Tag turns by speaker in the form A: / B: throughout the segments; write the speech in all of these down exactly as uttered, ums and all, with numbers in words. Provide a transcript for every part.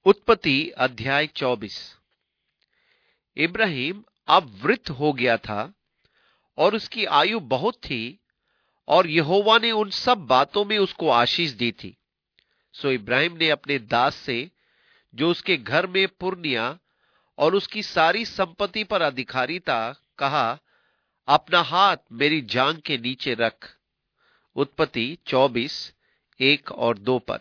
A: उत्पत्ति अध्याय चौबीस। इब्राहिम अब वृद्ध हो गया था और उसकी आयु बहुत थी, और यहोवा ने उन सब बातों में उसको आशीष दी थी। सो इब्राहिम ने अपने दास से, जो उसके घर में पुरनिया और उसकी सारी संपत्ति पर अधिकारी था, कहा, अपना हाथ मेरी जांघ के नीचे रख। उत्पत्ति चौबीस एक और दो पद।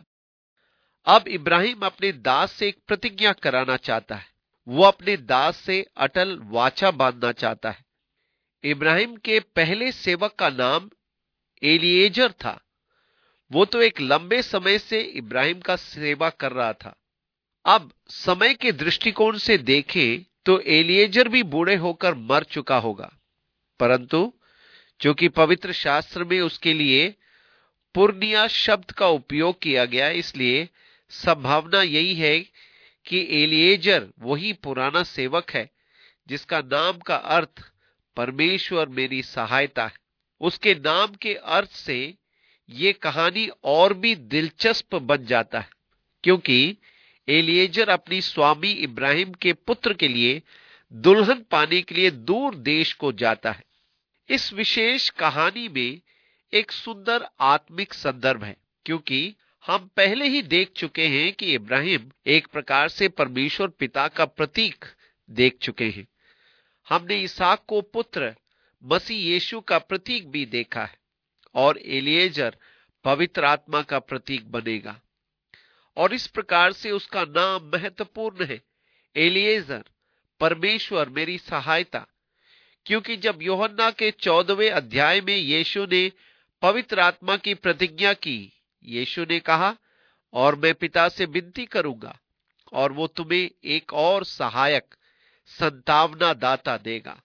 A: अब इब्राहिम अपने दास से एक प्रतिज्ञा कराना चाहता है। वो अपने दास से अटल वाचा बांधना चाहता है। इब्राहिम के पहले सेवक का नाम एलिएजर था। वो तो एक लंबे समय से इब्राहिम का सेवा कर रहा था। अब समय के दृष्टिकोण से देखें तो एलिएजर भी बूढ़े होकर मर चुका होगा, परंतु चूंकि पवित्र शास्त्र में उसके लिए पुरनिया शब्द का उपयोग किया गया, इसलिए संभावना यही है कि एलिएजर वही पुराना सेवक है जिसका नाम का अर्थ परमेश्वर मेरी सहायता है। उसके नाम के अर्थ से ये कहानी और भी दिलचस्प बन जाता है, क्योंकि एलिएजर अपनी स्वामी इब्राहिम के पुत्र के लिए दुल्हन पाने के लिए दूर देश को जाता है। इस विशेष कहानी में एक सुंदर आत्मिक संदर्भ है, क्योंकि हम पहले ही देख चुके हैं कि इब्राहिम एक प्रकार से परमेश्वर पिता का प्रतीक देख चुके हैं। हमने इसहाक को पुत्र मसीह यीशु का प्रतीक भी देखा है, और एलिएजर पवित्र आत्मा का प्रतीक बनेगा, और इस प्रकार से उसका नाम महत्वपूर्ण है, एलिएजर, परमेश्वर मेरी सहायता। क्योंकि जब यूहन्ना के चौदहवें अध्याय में यीशु ने पवित्र आत्मा की प्रतिज्ञा की, यीशु ने कहा, और मैं पिता से विनती करूंगा और वो तुम्हें एक और सहायक, संतावना दाता देगा।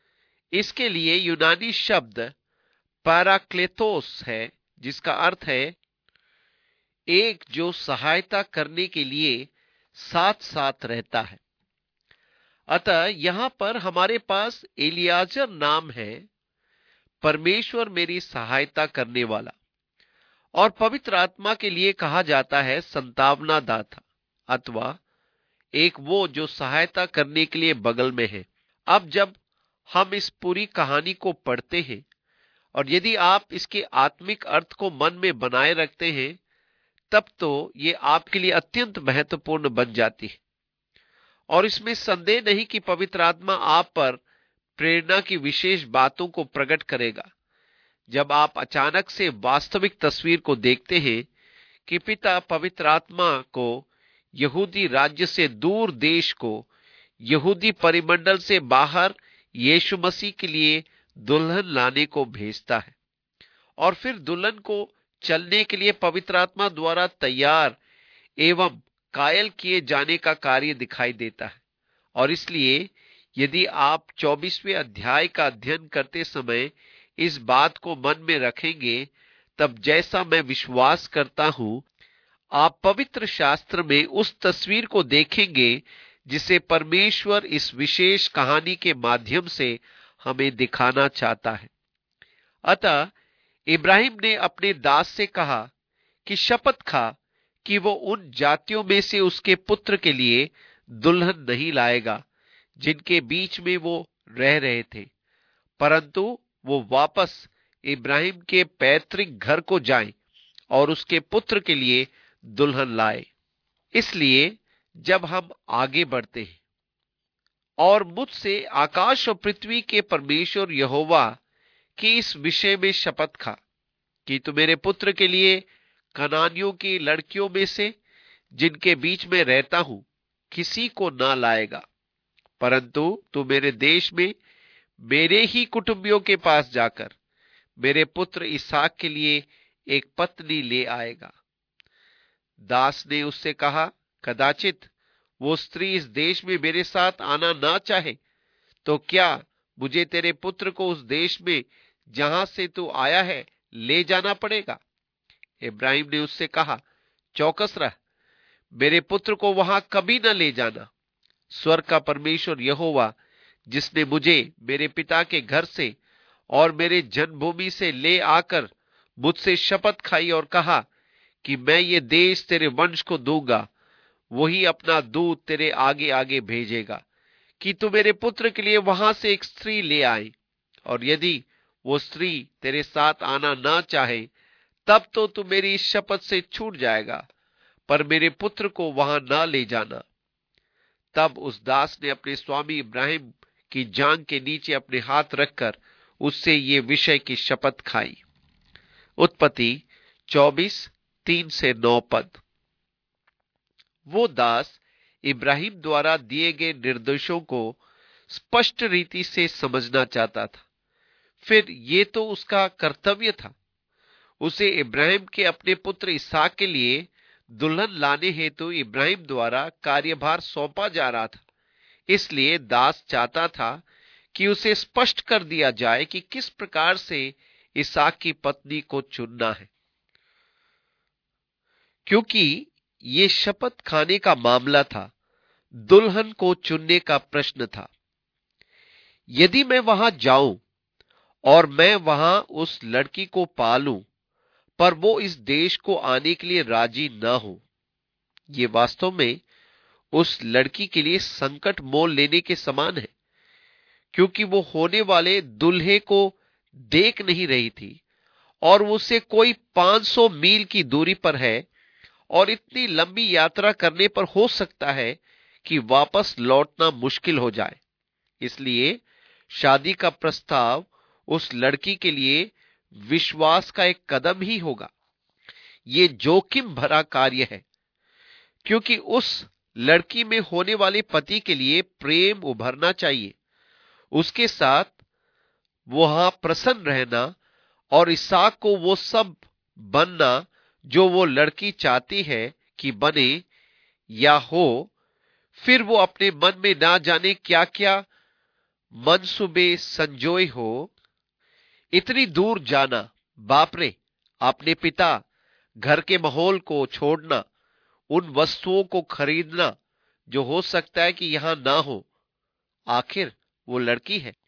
A: इसके लिए यूनानी शब्द पैराक्लेतोस है, जिसका अर्थ है एक जो सहायता करने के लिए साथ साथ रहता है। अतः यहां पर हमारे पास एलियाजर नाम है, परमेश्वर मेरी सहायता करने वाला, और पवित्र आत्मा के लिए कहा जाता है संतावना दाता, अथवा एक वो जो सहायता करने के लिए बगल में है। अब जब हम इस पूरी कहानी को पढ़ते हैं, और यदि आप इसके आत्मिक अर्थ को मन में बनाए रखते हैं, तब तो ये आपके लिए अत्यंत महत्वपूर्ण बन जाती है। और इसमें संदेह नहीं कि पवित्र आत्मा आप पर प्रेरणा की विशेष बातों को प्रकट करेगा। जब आप अचानक से वास्तविक तस्वीर को देखते हैं कि पिता पवित्र आत्मा को यहूदी राज्य से दूर देश को, यहूदी परिमंडल से बाहर यीशु मसीह के लिए दुल्हन लाने को भेजता है, और फिर दुल्हन को चलने के लिए पवित्र आत्मा द्वारा तैयार एवं कायल किए जाने का कार्य दिखाई देता है। और इसलिए यदि आप चौबीसवें अध्याय का अध्ययन करते समय इस बात को मन में रखेंगे, तब जैसा मैं विश्वास करता हूं, आप पवित्र शास्त्र में उस तस्वीर को देखेंगे जिसे परमेश्वर इस विशेष कहानी के माध्यम से हमें दिखाना चाहता है। अतः इब्राहिम ने अपने दास से कहा कि शपथ खा कि वो उन जातियों में से उसके पुत्र के लिए दुल्हन नहीं लाएगा जिनके बीच में वो रह रहे थे, परंतु वो वापस इब्राहिम के पैतृक घर को जाएं और उसके पुत्र के लिए दुल्हन लाए। इसलिए जब हम आगे बढ़ते हैं, और मुझसे आकाश और पृथ्वी के परमेश्वर यहोवा की इस विषय में शपथ खा कि तू मेरे पुत्र के लिए कनानियों की लड़कियों में से, जिनके बीच में रहता हूं, किसी को ना लाएगा, परंतु तू मेरे देश में मेरे ही कुटुंबियों के पास जाकर मेरे पुत्र इसहाक के लिए एक पत्नी ले आएगा। दास ने उससे कहा, कदाचित वो स्त्री इस देश में मेरे साथ आना ना चाहे, तो क्या मुझे तेरे पुत्र को उस देश में जहां से तू आया है ले जाना पड़ेगा? इब्राहिम ने उससे कहा, चौकस रह, मेरे पुत्र को वहां कभी न ले जाना। स्वर्ग का परमेश्वर यहोवा, जिसने मुझे मेरे पिता के घर से और मेरे जन्मभूमि से ले आकर मुझसे शपथ खाई और कहा कि मैं ये देश तेरे वंश को दूंगा, वही अपना दूत तेरे आगे आगे भेजेगा कि तू मेरे पुत्र के लिए वहां से एक स्त्री ले आए, और यदि वो स्त्री तेरे साथ आना ना चाहे तब तो तू मेरी इस शपथ से छूट जाएगा, पर मेरे पुत्र को वहां ना ले जाना। तब उस दास ने अपने स्वामी इब्राहिम की जांघ के नीचे अपने हाथ रखकर उससे ये विषय की शपथ खाई। उत्पत्ति चौबीस तीन से नौ पद। वो दास इब्राहिम द्वारा दिए गए निर्देशों को स्पष्ट रीति से समझना चाहता था। फिर ये तो उसका कर्तव्य था। उसे इब्राहिम के अपने पुत्र इसहाक के लिए दुल्हन लाने हेतु इब्राहिम द्वारा कार्यभार सौंपा जा रहा था। इसलिए दास चाहता था कि उसे स्पष्ट कर दिया जाए कि किस प्रकार से इसहाक की पत्नी को चुनना है, क्योंकि ये शपथ खाने का मामला था, दुल्हन को चुनने का प्रश्न था। यदि मैं वहां जाऊं और मैं वहां उस लड़की को पालूं, पर वो इस देश को आने के लिए राजी ना हो, ये वास्तव में उस लड़की के लिए संकट मोल लेने के समान है, क्योंकि वो होने वाले दुल्हे को देख नहीं रही थी और उससे कोई पाँच सौ मील की दूरी पर है, और इतनी लंबी यात्रा करने पर हो सकता है कि वापस लौटना मुश्किल हो जाए। इसलिए शादी का प्रस्ताव उस लड़की के लिए विश्वास का एक कदम ही होगा। ये जोखिम भरा कार्य है, क्योंकि उस लड़की में होने वाले पति के लिए प्रेम उभरना चाहिए, उसके साथ वहां प्रसन्न रहना और इसहाक को वो सब बनना जो वो लड़की चाहती है कि बने या हो। फिर वो अपने मन में ना जाने क्या क्या मनसूबे संजोए हो। इतनी दूर जाना, बाप रे, अपने पिता, घर के माहौल को छोड़ना, उन वस्तुओं को खरीदना जो हो सकता है कि यहां ना हो, आखिर वो लड़की है।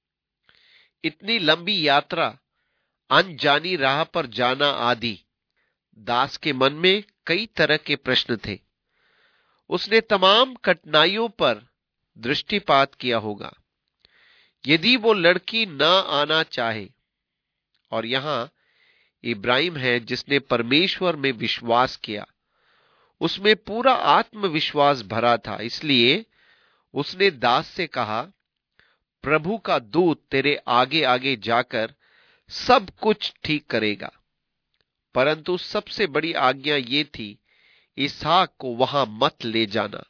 A: इतनी लंबी यात्रा, अनजानी राह पर जाना आदि। दास के मन में कई तरह के प्रश्न थे। उसने तमाम कठिनाइयों पर दृष्टिपात किया होगा। यदि वो लड़की ना आना चाहे, और यहां इब्राहिम है जिसने परमेश्वर में विश्वास किया, उसमें पूरा आत्मविश्वास भरा था, इसलिए उसने दास से कहा, प्रभु का दूत तेरे आगे आगे जाकर सब कुछ ठीक करेगा। परंतु सबसे बड़ी आज्ञा ये थी, इसहाक को वहां मत ले जाना।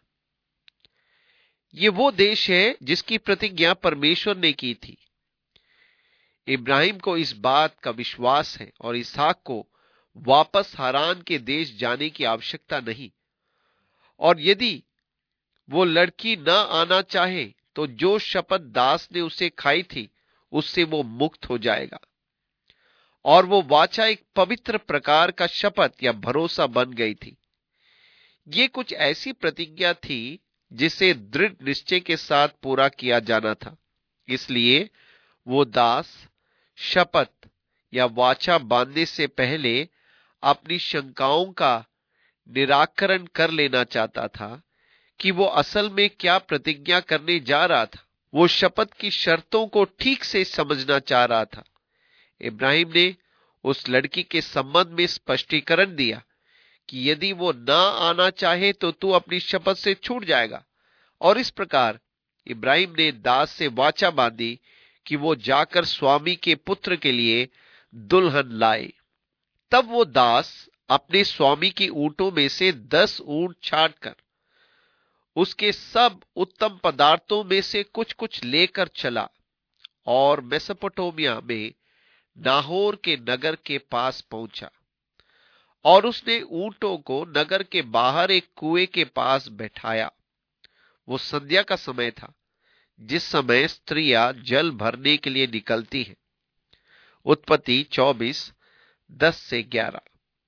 A: ये वो देश है जिसकी प्रतिज्ञा परमेश्वर ने की थी। इब्राहिम को इस बात का विश्वास है और इसहाक को वापस हारान के देश जाने की आवश्यकता नहीं। और यदि वो लड़की न आना चाहे तो जो शपथ दास ने उसे खाई थी उससे वो मुक्त हो जाएगा, और वो वाचा एक पवित्र प्रकार का शपथ या भरोसा बन गई थी। ये कुछ ऐसी प्रतिज्ञा थी जिसे दृढ़ निश्चय के साथ पूरा किया जाना था। इसलिए वो दास शपथ या वाचा बांधने से पहले अपनी शंकाओं का निराकरण कर लेना चाहता था कि वो असल में क्या प्रतिज्ञा करने जा रहा था। वो शपथ की शर्तों को ठीक से समझना चाह रहा था। इब्राहिम ने उस लड़की के संबंध में स्पष्टीकरण दिया कि यदि वो ना आना चाहे तो तू अपनी शपथ से छूट जाएगा, और इस प्रकार इब्राहिम ने दास से वाचा बांधी कि वो जाकर स्वामी के पुत्र के लिए दुल्हन लाए। तब वो दास अपने स्वामी की ऊंटों में से दस ऊंट छांटकर उसके सब उत्तम पदार्थों में से कुछ कुछ लेकर चला और मेसोपोटामिया में नाहोर के नगर के पास पहुंचा, और उसने ऊंटों को नगर के बाहर एक कुएं के पास बैठाया। वो संध्या का समय था, जिस समय स्त्रियां जल भरने के लिए निकलती हैं। उत्पत्ति चौबीस दस से ग्यारह।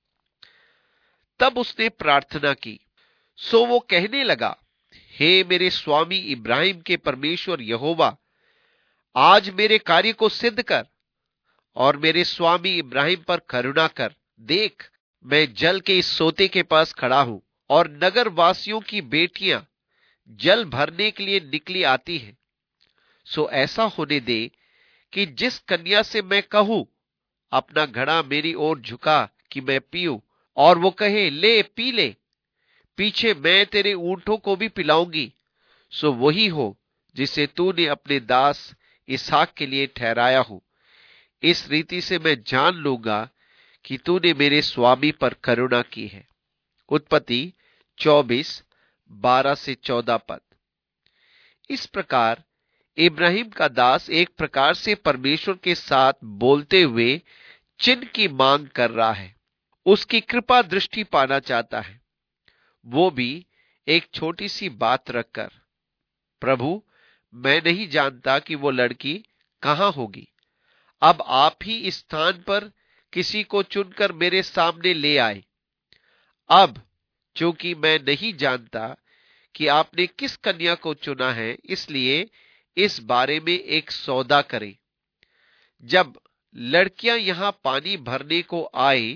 A: तब उसने प्रार्थना की, सो वो कहने लगा, हे मेरे स्वामी इब्राहिम के परमेश्वर यहोवा, आज मेरे कार्य को सिद्ध कर और मेरे स्वामी इब्राहिम पर करुणा कर। देख, मैं जल के इस सोते के पास खड़ा हूं और नगर वासियों की बेटियां जल भरने के लिए निकली आती हैं, सो ऐसा होने दे कि जिस कन्या से मैं कहूं अपना घड़ा मेरी ओर झुका कि मैं पीऊं, और वो कहे ले पी ले, पीछे मैं तेरे ऊंटों को भी पिलाऊंगी, सो वही हो जिसे तूने अपने दास इसहाक के लिए ठहराया हो। इस रीति से मैं जान लूंगा कि तूने मेरे स्वामी पर करुणा की है। उत्पत्ति चौबीस बारह से चौदह पद। इस प्रकार इब्राहिम का दास एक प्रकार से परमेश्वर के साथ बोलते हुए चिन्ह की मांग कर रहा है, उसकी कृपा दृष्टि पाना चाहता है, वो भी एक छोटी सी बात रखकर। प्रभु, मैं नहीं जानता कि वो लड़की कहां होगी, अब आप ही इस स्थान पर किसी को चुनकर मेरे सामने ले आए। अब चूंकि मैं नहीं जानता कि आपने किस कन्या को चुना है, इसलिए इस बारे में एक सौदा करें। जब लड़कियां यहां पानी भरने को आए,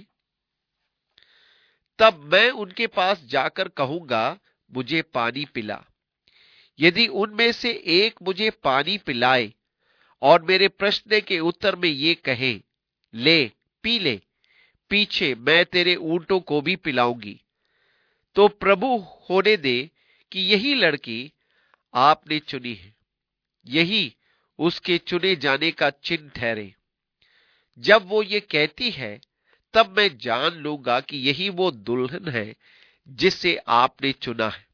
A: तब मैं उनके पास जाकर कहूंगा, मुझे पानी पिला। यदि उनमें से एक मुझे पानी पिलाए और मेरे प्रश्न के उत्तर में ये कहे, ले पी ले, पीछे मैं तेरे ऊंटों को भी पिलाऊंगी, तो प्रभु होने दे कि यही लड़की आपने चुनी है, यही उसके चुने जाने का चिन्ह ठहरे। जब वो ये कहती है, तब मैं जान लूंगा कि यही वो दुल्हन है जिसे आपने चुना है।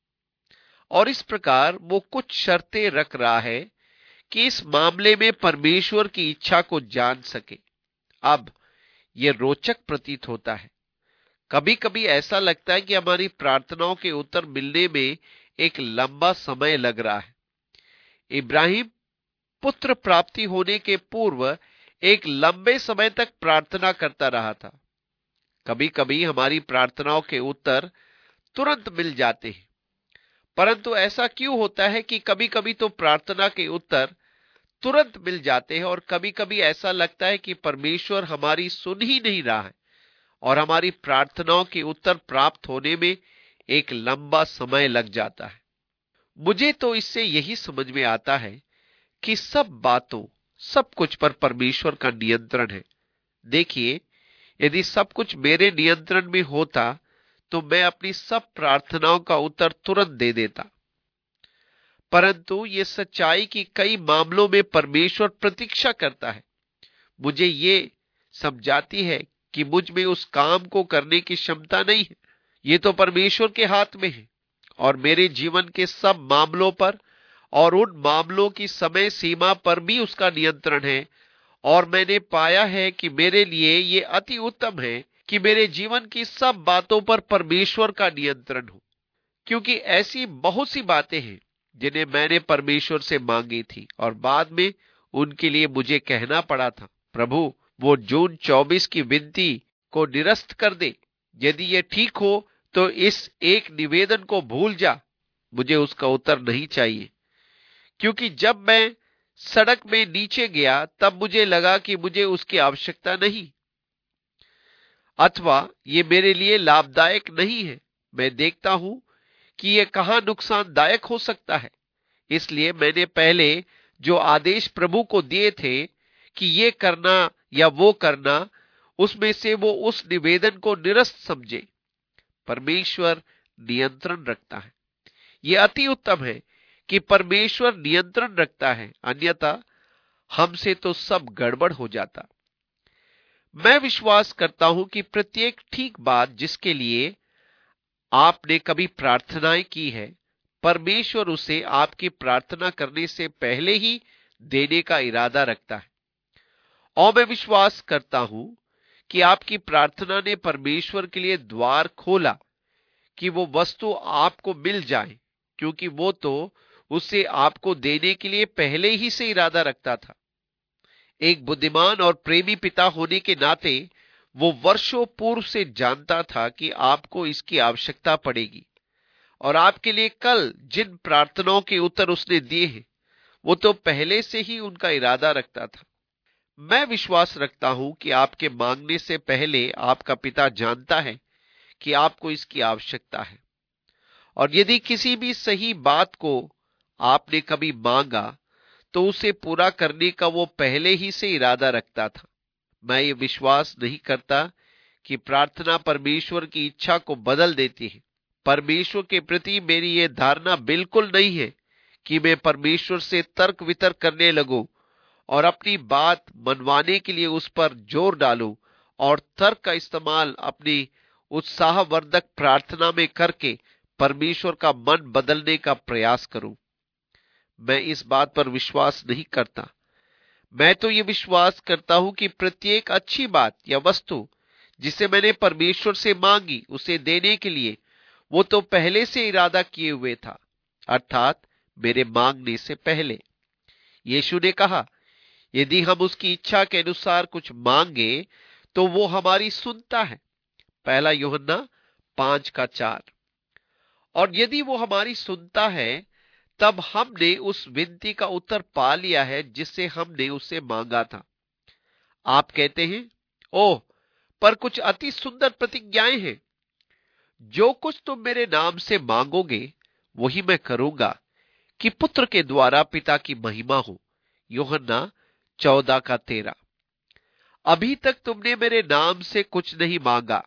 A: और इस प्रकार वो कुछ शर्तें रख रहा है कि इस मामले में परमेश्वर की इच्छा को जान सके। अब यह रोचक प्रतीत होता है। कभी कभी ऐसा लगता है कि हमारी प्रार्थनाओं के उत्तर मिलने में एक लंबा समय लग रहा है। इब्राहिम पुत्र प्राप्ति होने के पूर्व एक लंबे समय तक प्रार्थना करता रहा था। कभी कभी हमारी प्रार्थनाओं के उत्तर तुरंत मिल जाते हैं, परंतु ऐसा क्यों होता है कि कभी कभी तो प्रार्थना के उत्तर तुरंत मिल जाते हैं और कभी कभी ऐसा लगता है कि परमेश्वर हमारी सुन ही नहीं रहा है और हमारी प्रार्थनाओं के उत्तर प्राप्त होने में एक लंबा समय लग जाता है। मुझे तो इससे यही समझ में आता है कि सब बातों, सब कुछ पर परमेश्वर का नियंत्रण है। देखिए, यदि सब कुछ मेरे नियंत्रण में होता तो मैं अपनी सब प्रार्थनाओं का उत्तर तुरंत दे देता, परंतु ये सच्चाई की कई मामलों में परमेश्वर प्रतीक्षा करता है। मुझे ये समझाती है कि मुझ में उस काम को करने की क्षमता नहीं है। ये तो परमेश्वर के हाथ में है और मेरे जीवन के सब मामलों पर और उन मामलों की समय सीमा पर भी उसका नियंत्रण है। और मैंने पाया है कि मेरे लिए ये अति उत्तम है कि मेरे जीवन की सब बातों पर परमेश्वर का नियंत्रण हो, क्योंकि ऐसी बहुत सी बातें हैं जिन्हें मैंने परमेश्वर से मांगी थी और बाद में उनके लिए मुझे कहना पड़ा था, प्रभु वो जून चौबीस की विनती को निरस्त कर दे। यदि ये ठीक हो तो इस एक निवेदन को भूल जा। मुझे उसका उत्तर नहीं चाहिए, क्योंकि जब मैं सड़क में नीचे गया तब मुझे लगा कि मुझे उसकी आवश्यकता नहीं, अथवा ये मेरे लिए लाभदायक नहीं है। मैं देखता हूं कि यह कहां नुकसानदायक हो सकता है। इसलिए मैंने पहले जो आदेश प्रभु को दिए थे कि ये करना या वो करना, उसमें से वो उस निवेदन को निरस्त समझे। परमेश्वर नियंत्रण रखता है। यह अति उत्तम है कि परमेश्वर नियंत्रण रखता है, अन्यथा हमसे तो सब गड़बड़ हो जाता। मैं विश्वास करता हूं कि प्रत्येक ठीक बात जिसके लिए आपने कभी प्रार्थनाएं की है, परमेश्वर उसे आपकी प्रार्थना करने से पहले ही देने का इरादा रखता है। और मैं विश्वास करता हूं कि आपकी प्रार्थना ने परमेश्वर के लिए द्वार खोला कि वो वस्तु आपको मिल जाए, क्योंकि वो तो उसे आपको देने के लिए पहले ही से इरादा रखता था। एक बुद्धिमान और प्रेमी पिता होने के नाते वो वर्षों पूर्व से जानता था कि आपको इसकी आवश्यकता पड़ेगी, और आपके लिए कल जिन प्रार्थनाओं के उत्तर उसने दिए हैं, वो तो पहले से ही उनका इरादा रखता था। मैं विश्वास रखता हूं कि आपके मांगने से पहले आपका पिता जानता है कि आपको इसकी आवश्यकता है। और यदि किसी भी सही बात को आपने कभी मांगा तो उसे पूरा करने का वो पहले ही से इरादा रखता था। मैं ये विश्वास नहीं करता कि प्रार्थना परमेश्वर की इच्छा को बदल देती है। परमेश्वर के प्रति मेरी ये धारणा बिल्कुल नहीं है कि मैं परमेश्वर से तर्क वितर्क करने लगूं और अपनी बात मनवाने के लिए उस पर जोर डालूं और तर्क का इस्तेमाल अपनी उत्साहवर्धक प्रार्थना में करके परमेश्वर का मन बदलने का प्रयास करूं। मैं इस बात पर विश्वास नहीं करता। मैं तो ये विश्वास करता हूं कि प्रत्येक अच्छी बात या वस्तु जिसे मैंने परमेश्वर से मांगी उसे देने के लिए वो तो पहले से इरादा किए हुए था, अर्थात मेरे मांगने से पहले। यीशु ने कहा, यदि हम उसकी इच्छा के अनुसार कुछ मांगे तो वो हमारी सुनता है। पहला यूहन्ना पांच का चार। और यदि वो हमारी सुनता है तब हमने उस विनती का उत्तर पा लिया है जिससे हमने उससे मांगा था। आप कहते हैं, ओह, पर कुछ अति सुंदर प्रतिज्ञाएं हैं। जो कुछ तुम मेरे नाम से मांगोगे वही मैं करूंगा कि पुत्र के द्वारा पिता की महिमा हो। यूहन्ना चौदह का तेरह। अभी तक तुमने मेरे नाम से कुछ नहीं मांगा।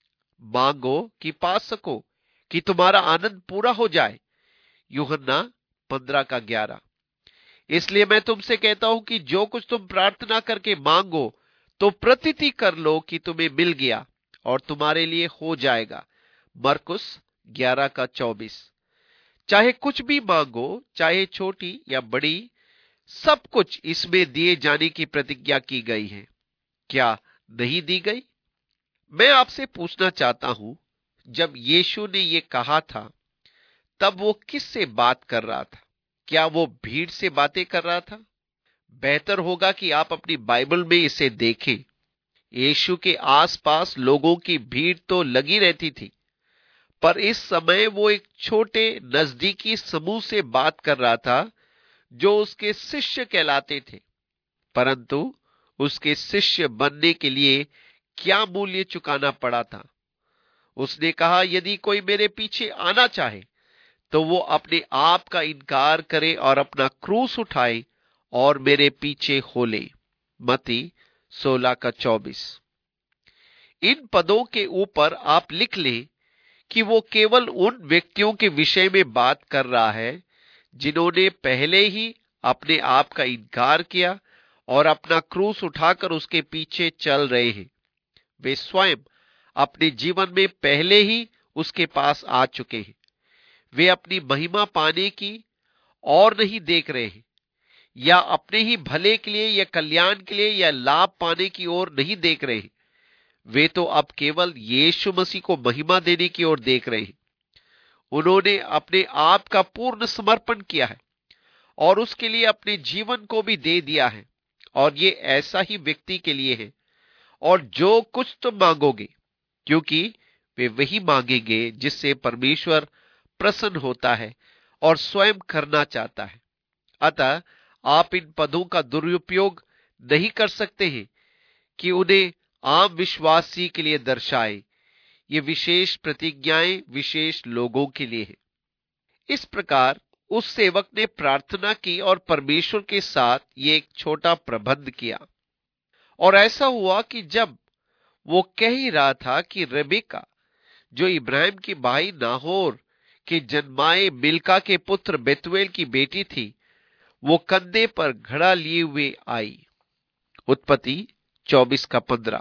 A: मांगो कि पा सको, कि तुम्हारा आनंद पूरा हो जाए। यूहन्ना पंद्रह का ग्यारह। इसलिए मैं तुमसे कहता हूं कि जो कुछ तुम प्रार्थना करके मांगो तो प्रतीति कर लो कि तुम्हें मिल गया और तुम्हारे लिए हो जाएगा। मरकुस ग्यारह का चौबीस। चाहे कुछ भी मांगो, चाहे छोटी या बड़ी, सब कुछ इसमें दिए जाने की प्रतिज्ञा की गई है। क्या नहीं दी गई? मैं आपसे पूछना चाहता हूं, जब यीशु ने यह कहा था तब वो किस से बात कर रहा था? क्या वो भीड़ से बातें कर रहा था? बेहतर होगा कि आप अपनी बाइबल में इसे देखें। यीशु के आसपास लोगों की भीड़ तो लगी रहती थी, पर इस समय वो एक छोटे नजदीकी समूह से बात कर रहा था जो उसके शिष्य कहलाते थे। परंतु उसके शिष्य बनने के लिए क्या मूल्य चुकाना पड़ा था? उसने कहा, यदि कोई मेरे पीछे आना चाहे तो वो अपने आप का इनकार करे और अपना क्रूस उठाए और मेरे पीछे हो ले। मत्ती सोलह का चौबीस। इन पदों के ऊपर आप लिख लें कि वो केवल उन व्यक्तियों के विषय में बात कर रहा है जिन्होंने पहले ही अपने आप का इनकार किया और अपना क्रूस उठाकर उसके पीछे चल रहे हैं। वे स्वयं अपने जीवन में पहले ही उसके पास आ चुके हैं। वे अपनी महिमा पाने की और नहीं देख रहे हैं, या अपने ही भले के लिए या कल्याण के लिए या लाभ पाने की ओर नहीं देख रहे हैं। वे तो अब केवल यीशु मसीह को महिमा देने की ओर देख रहे हैं। उन्होंने अपने आप का पूर्ण समर्पण किया है और उसके लिए अपने जीवन को भी दे दिया है, और ये ऐसा ही व्यक्ति के लिए है। और जो कुछ तुम मांगोगे, क्योंकि वे वही मांगेंगे जिससे परमेश्वर प्रसन्न होता है और स्वयं करना चाहता है। अतः आप इन पदों का दुरुपयोग नहीं कर सकते हैं कि उन्हें आम विश्वासी के लिए दर्शाए। ये विशेष प्रतिज्ञाएं विशेष लोगों के लिए है। इस प्रकार उस सेवक ने प्रार्थना की और परमेश्वर के साथ ये एक छोटा प्रबंध किया। और ऐसा हुआ कि जब वो कह ही रहा था कि रेबेका, जो इब्राहिम की भाई नाहोर के जन्माए मिल्का के पुत्र बेतुएल की बेटी थी, वो कंधे पर घड़ा लिए हुए आई। उत्पत्ति चौबीस का पंद्रह।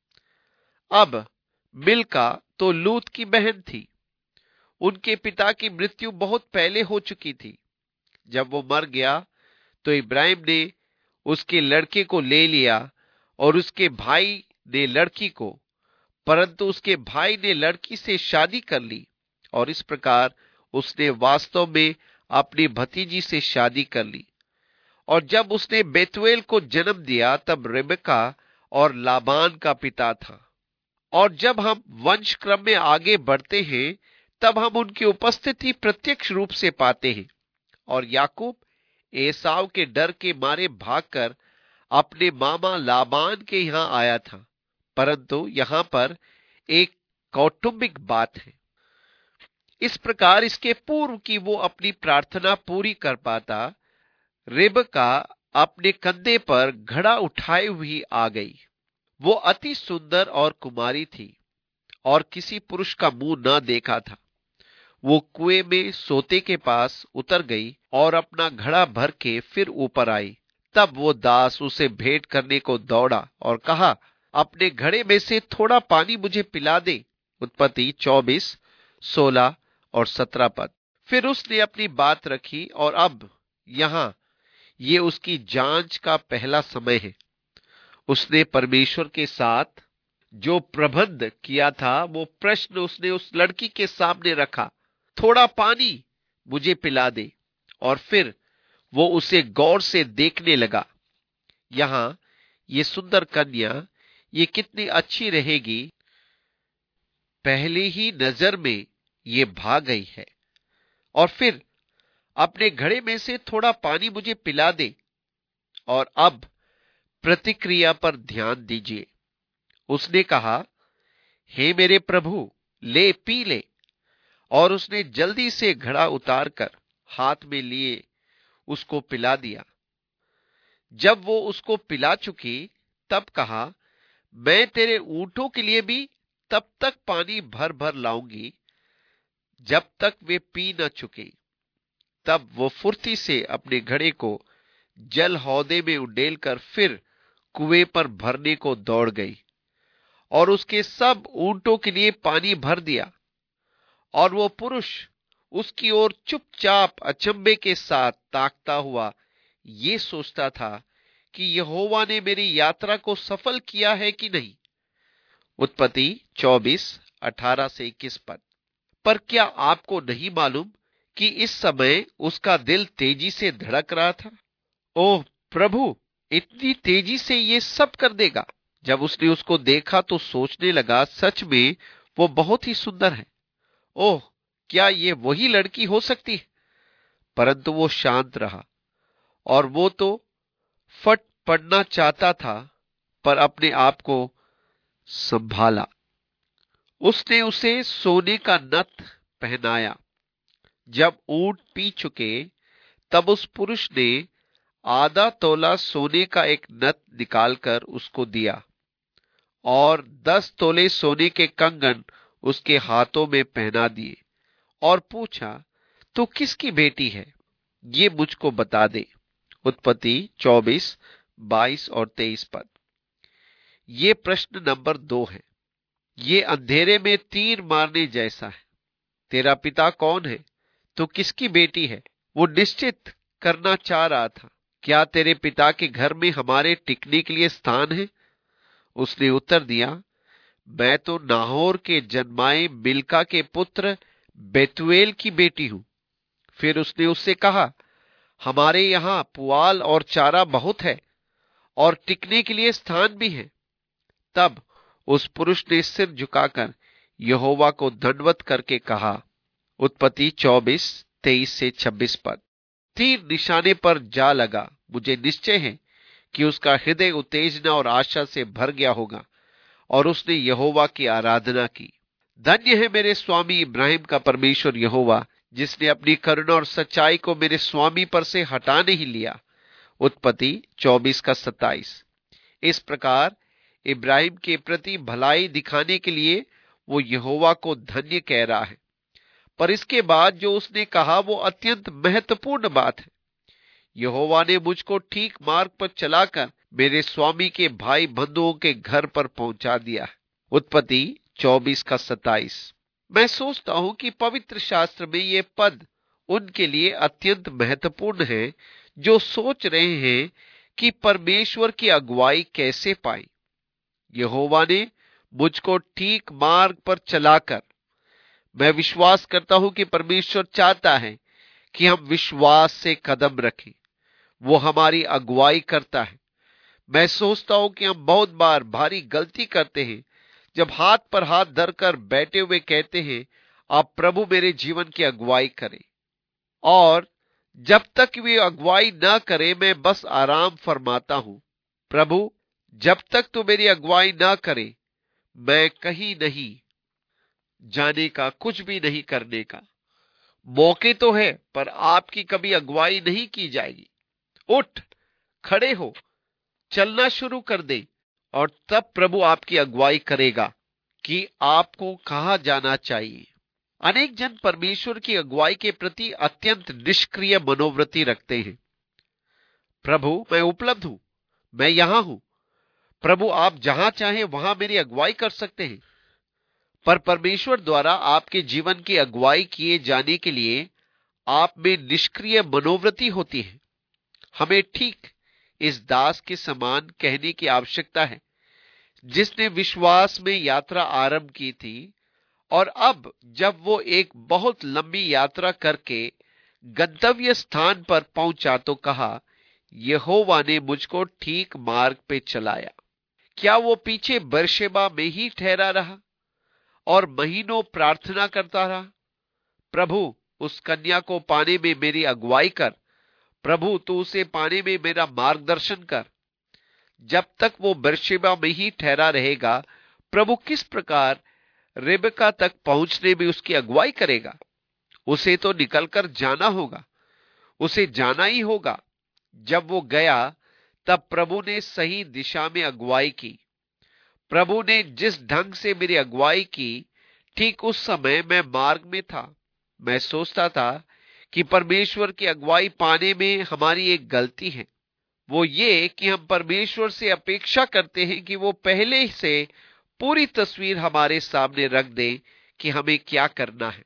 A: अब मिल्का तो लूत की बहन थी। उनके पिता की मृत्यु बहुत पहले हो चुकी थी। जब वो मर गया तो इब्राहिम ने उसके लड़के को ले लिया और उसके भाई ने लड़की को, परंतु उसके भाई ने लड़की से शादी कर ली और इस प्रकार उसने वास्तव में अपनी भतीजी से शादी कर ली। और जब उसने बेतुएल को जन्म दिया तब रेबेका और लाबान का पिता था। और जब हम वंश क्रम में आगे बढ़ते हैं तब हम उनकी उपस्थिति प्रत्यक्ष रूप से पाते हैं। और याकूब एसाव के डर के मारे भागकर अपने मामा लाबान के यहां आया था, परंतु यहां पर एक कौटुंबिक बात है। इस प्रकार इसके पूर्व कि वो अपनी प्रार्थना पूरी कर पाता, रेबका अपने कंधे पर घड़ा उठाए हुई आ गई। वो अति सुंदर और कुमारी थी और किसी पुरुष का मुंह न देखा था। वो कुएं में सोते के पास उतर गई और अपना घड़ा भर के फिर ऊपर आई। तब वो दास उसे भेंट करने को दौड़ा और कहा, अपने घड़े में से थोड़ा पानी मुझे पिला दे। उत्पत्ति चौबीस, सोलह और सत्रह पद। फिर उसने अपनी बात रखी और अब यहां ये उसकी जांच का पहला समय है। उसने परमेश्वर के साथ जो प्रबंध किया था, वो प्रश्न उसने उस लड़की के सामने रखा, थोड़ा पानी मुझे पिला दे। और फिर वो उसे गौर से देखने लगा। यहां ये सुंदर कन्या, ये कितनी अच्छी रहेगी, पहले ही नजर में ये भाग गई है। और फिर अपने घड़े में से थोड़ा पानी मुझे पिला दे। और अब प्रतिक्रिया पर ध्यान दीजिए। उसने कहा, हे मेरे प्रभु, ले पी ले। और उसने जल्दी से घड़ा उतारकर हाथ में लिए उसको पिला दिया। जब वो उसको पिला चुकी, तब कहा, मैं तेरे ऊंटों के लिए भी तब तक पानी भर भर लाऊंगी जब तक वे पी न चुके। तब वो फुर्ती से अपने घड़े को जल हौदे में उंडेलकर फिर कुएं पर भरने को दौड़ गई और उसके सब ऊंटों के लिए पानी भर दिया। और वो पुरुष उसकी ओर चुपचाप अचंभे के साथ ताकता हुआ ये सोचता था कि यहोवा ने मेरी यात्रा को सफल किया है कि नहीं। उत्पत्ति चौबीस, अठारह से इक्कीस पद। पर क्या आपको नहीं मालूम कि इस समय उसका दिल तेजी से धड़क रहा था? ओह प्रभु, इतनी तेजी से ये सब कर देगा? जब उसने उसको देखा तो सोचने लगा, सच में वो बहुत ही सुंदर है। ओह, क्या ये वही लड़की हो सकती है? परंतु वो शांत रहा और वो तो फट पड़ना चाहता था, पर अपने आप को संभाला। उसने उसे सोने का नथ पहनाया। जब ऊंट पी चुके, तब उस पुरुष ने आधा तोला सोने का एक नथ निकालकर उसको दिया और दस तोले सोने के कंगन उसके हाथों में पहना दिए और पूछा, तू किसकी बेटी है? ये मुझको बता दे। उत्पत्ति चौबीस, बाईस और तेईस पद। ये प्रश्न नंबर दो है। ये अंधेरे में तीर मारने जैसा है। तेरा पिता कौन है? तू किसकी बेटी है? वो निश्चित करना चाह रहा था, क्या तेरे पिता के घर में हमारे टिकने के लिए स्थान है? उसने उत्तर दिया, मैं तो नाहोर के जन्माए मिल्का के पुत्र बेतुएल की बेटी हूं। फिर उसने उससे कहा, हमारे यहां पुआल और चारा बहुत है और टिकने के लिए स्थान भी है। तब उस पुरुष ने सिर झुकाकर यहोवा को दंडवत करके कहा। उत्पत्ति चौबीस, तेईस से छब्बीस पद। तीर निशाने पर जा लगा। मुझे निश्चय है कि उसका हृदय उत्तेजना और आशा से भर गया होगा और उसने यहोवा की आराधना की। धन्य है मेरे स्वामी इब्राहिम का परमेश्वर यहोवा, जिसने अपनी करुणा और सच्चाई को मेरे स्वामी पर से हटा नहीं लिया। उत्पत्ति चौबीस का सत्ताईस। इस प्रकार इब्राहिम के प्रति भलाई दिखाने के लिए वो यहोवा को धन्य कह रहा है। पर इसके बाद जो उसने कहा वो अत्यंत महत्वपूर्ण बात है। यहोवा ने मुझको ठीक मार्ग पर चलाकर मेरे स्वामी के भाई बंधुओं के घर पर पहुंचा दिया है। उत्पत्ति चौबीस का सत्ताईस। मैं सोचता हूं कि पवित्र शास्त्र में ये पद उनके लिए अत्यंत महत्वपूर्ण है जो सोच रहे हैं कि परमेश्वर की अगुवाई कैसे पाई। यहोवा ने मुझको ठीक मार्ग पर चलाकर, मैं विश्वास करता हूं कि परमेश्वर चाहता है कि हम विश्वास से कदम रखें। वो हमारी अगुवाई करता है। मैं सोचता हूं कि हम बहुत बार भारी गलती करते हैं जब हाथ पर हाथ धरकर बैठे हुए कहते हैं, आप प्रभु मेरे जीवन की अगुवाई करें, और जब तक वे अगुवाई ना करे मैं बस आराम फरमाता हूं। प्रभु, जब तक तू मेरी अगुवाई ना करे मैं कहीं नहीं। जाने का, कुछ भी नहीं करने का। मौके तो है, पर आपकी कभी अगुवाई नहीं की जाएगी। उठ, खड़े हो, चलना शुरू कर दे, और तब प्रभु आपकी अगुवाई करेगा कि आपको कहां जाना चाहिए। अनेक जन परमेश्वर की अगुवाई के प्रति अत्यंत निष्क्रिय मनोवृत्ति रखते हैं। प्रभु, मैं उपलब्ध हूं, मैं यहां हूं। प्रभु, आप जहां चाहें वहां मेरी अगुवाई कर सकते हैं। पर परमेश्वर द्वारा आपके जीवन की अगुवाई किए जाने के लिए आप में निष्क्रिय मनोवृत्ति होती है। हमें ठीक इस दास के समान कहने की आवश्यकता है, जिसने विश्वास में यात्रा आरंभ की थी, और अब जब वो एक बहुत लंबी यात्रा करके गंतव्य स्थान पर पहुंचा तो कहा, यहोवा ने मुझको ठीक मार्ग पे चलाया। क्या वो पीछे बेर्शेबा में ही ठहरा रहा और महीनों प्रार्थना करता रहा, प्रभु उस कन्या को पाने में मेरी अगुवाई कर, प्रभु तू उसे पाने में मेरा मार्गदर्शन कर। जब तक वो बेर्शेबा में ही ठहरा रहेगा, प्रभु किस प्रकार रेबका तक पहुंचने में उसकी अगुवाई करेगा? उसे तो निकलकर जाना होगा, उसे जाना ही होगा। जब वो गया, तब प्रभु ने सही दिशा में अगुवाई की। प्रभु ने जिस ढंग से मेरी अगुवाई की, ठीक उस समय मैं मार्ग में था। मैं सोचता था कि परमेश्वर की अगुवाई पाने में हमारी एक गलती है, वो ये कि हम परमेश्वर से अपेक्षा करते हैं कि वो पहले से पूरी तस्वीर हमारे सामने रख दे कि हमें क्या करना है।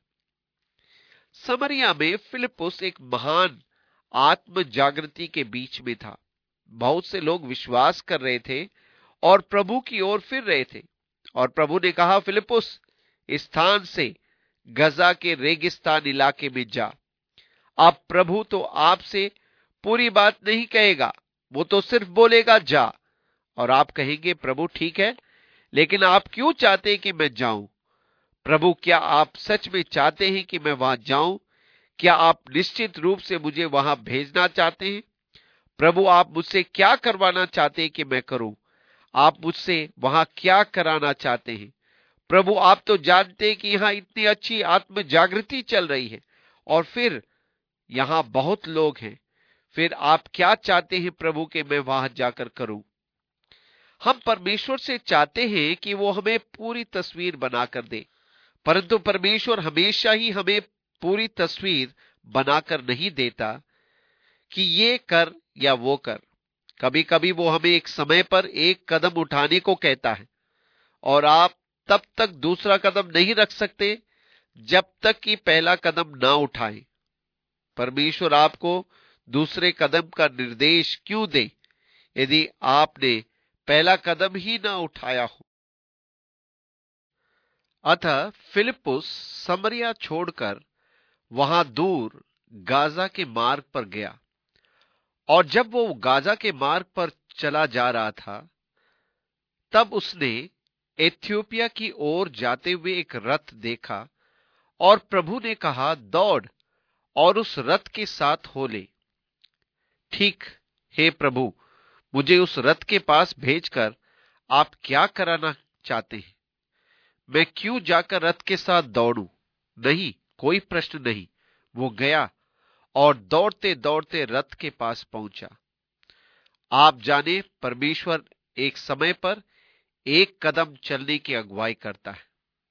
A: समरिया में फिलिपुस एक महान आत्म जागृति के बीच में था। बहुत से लोग विश्वास कर रहे थे और प्रभु की ओर फिर रहे थे, और प्रभु ने कहा, फिलिपुस इस स्थान से गजा के रेगिस्तान इलाके में जा। अब प्रभु तो आपसे पूरी बात नहीं कहेगा, वो तो सिर्फ बोलेगा जा, और आप कहेंगे, प्रभु ठीक है, लेकिन आप क्यों चाहते हैं कि मैं जाऊं? प्रभु, क्या आप सच में चाहते हैं कि मैं वहां जाऊं? क्या आप निश्चित रूप से मुझे वहां भेजना चाहते हैं? प्रभु, आप मुझसे क्या करवाना चाहते हैं कि मैं करूं? आप मुझसे वहां क्या कराना चाहते हैं? प्रभु, आप तो जानते हैं कि यहां इतनी अच्छी आत्म जागृति चल रही है, और फिर यहां बहुत लोग हैं। फिर आप क्या चाहते हैं प्रभु के मैं वहां जाकर करूं? हम परमेश्वर से चाहते हैं कि वो हमें पूरी तस्वीर बनाकर दे, परंतु परमेश्वर हमेशा ही हमें पूरी तस्वीर बनाकर नहीं देता कि ये कर या वो कर। कभी कभी वो हमें एक समय पर एक कदम उठाने को कहता है, और आप तब तक दूसरा कदम नहीं रख सकते जब तक कि पहला कदम ना उठाएं। परमेश्वर आपको दूसरे कदम का निर्देश क्यों दे, यदि आपने पहला कदम ही ना उठाया हो? अतः फिलिपुस समरिया छोड़कर वहां दूर गाजा के मार्ग पर गया, और जब वो गाजा के मार्ग पर चला जा रहा था, तब उसने इथियोपिया की ओर जाते हुए एक रथ देखा, और प्रभु ने कहा, दौड़ और उस रथ के साथ हो ले। ठीक, हे प्रभु, मुझे उस रथ के पास भेजकर आप क्या कराना चाहते हैं? मैं क्यों जाकर रथ के साथ दौड़ूं? नहीं, कोई प्रश्न नहीं। वो गया और दौड़ते दौड़ते रथ के पास पहुंचा। आप जाने, परमेश्वर एक समय पर एक कदम चलने की अगुवाई करता है,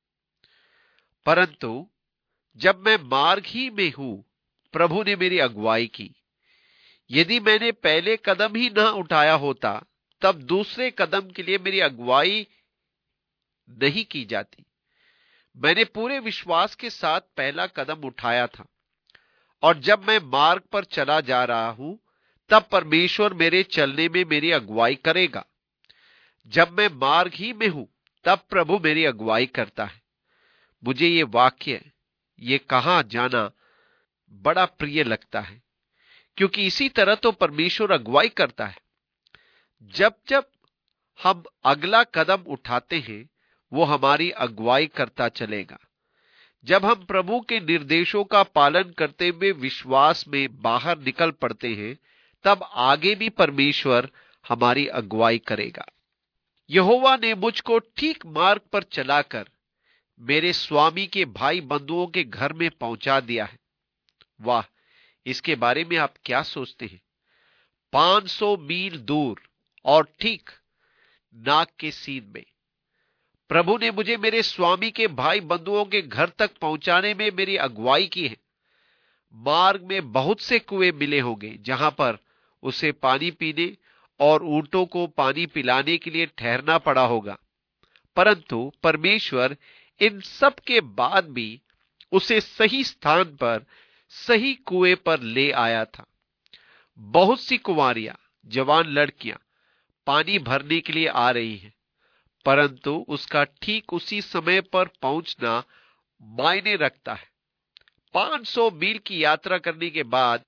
A: परंतु जब मैं मार्ग ही में हूं, प्रभु ने मेरी अगुवाई की। यदि मैंने पहले कदम ही ना उठाया होता, तब दूसरे कदम के लिए मेरी अगुवाई नहीं की जाती। मैंने पूरे विश्वास के साथ पहला कदम उठाया था, और जब मैं मार्ग पर चला जा रहा हूं, तब परमेश्वर मेरे चलने में मेरी अगुवाई करेगा। जब मैं मार्ग ही में हूं, तब प्रभु मेरी अगुवाई करता है। मुझे ये वाक्य, ये कहां जाना बड़ा प्रिय लगता है, क्योंकि इसी तरह तो परमेश्वर अगुवाई करता है। जब जब हम अगला कदम उठाते हैं, वो हमारी अगुवाई करता चलेगा। जब हम प्रभु के निर्देशों का पालन करते हुए विश्वास में बाहर निकल पड़ते हैं, तब आगे भी परमेश्वर हमारी अगुवाई करेगा। यहोवा ने मुझको ठीक मार्ग पर चलाकर मेरे स्वामी के भाई बंधुओं के घर में पहुंचा दिया है। वाह, इसके बारे में आप क्या सोचते हैं? पांच सौ मील दूर और ठीक नाक के सीध में प्रभु ने मुझे मेरे स्वामी के भाई बंधुओं के घर तक पहुंचाने में मेरी अगुवाई की है। मार्ग में बहुत से कुएं मिले होंगे जहां पर उसे पानी पीने और ऊंटों को पानी पिलाने के लिए ठहरना पड़ा होगा, परंतु परमेश्वर इन सब के बाद भी उसे सही स्थान पर, सही कुएं पर ले आया था। बहुत सी कुंवारियां, जवान लड़कियां पानी भरने के लिए आ रही हैं, परंतु उसका ठीक उसी समय पर पहुंचना मायने रखता है। पांच सौ मील की यात्रा करने के बाद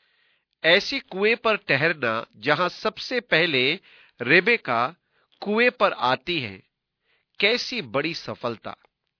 A: ऐसे कुएं पर ठहरना जहां सबसे पहले रेबेका कुएं पर आती है, कैसी बड़ी सफलता।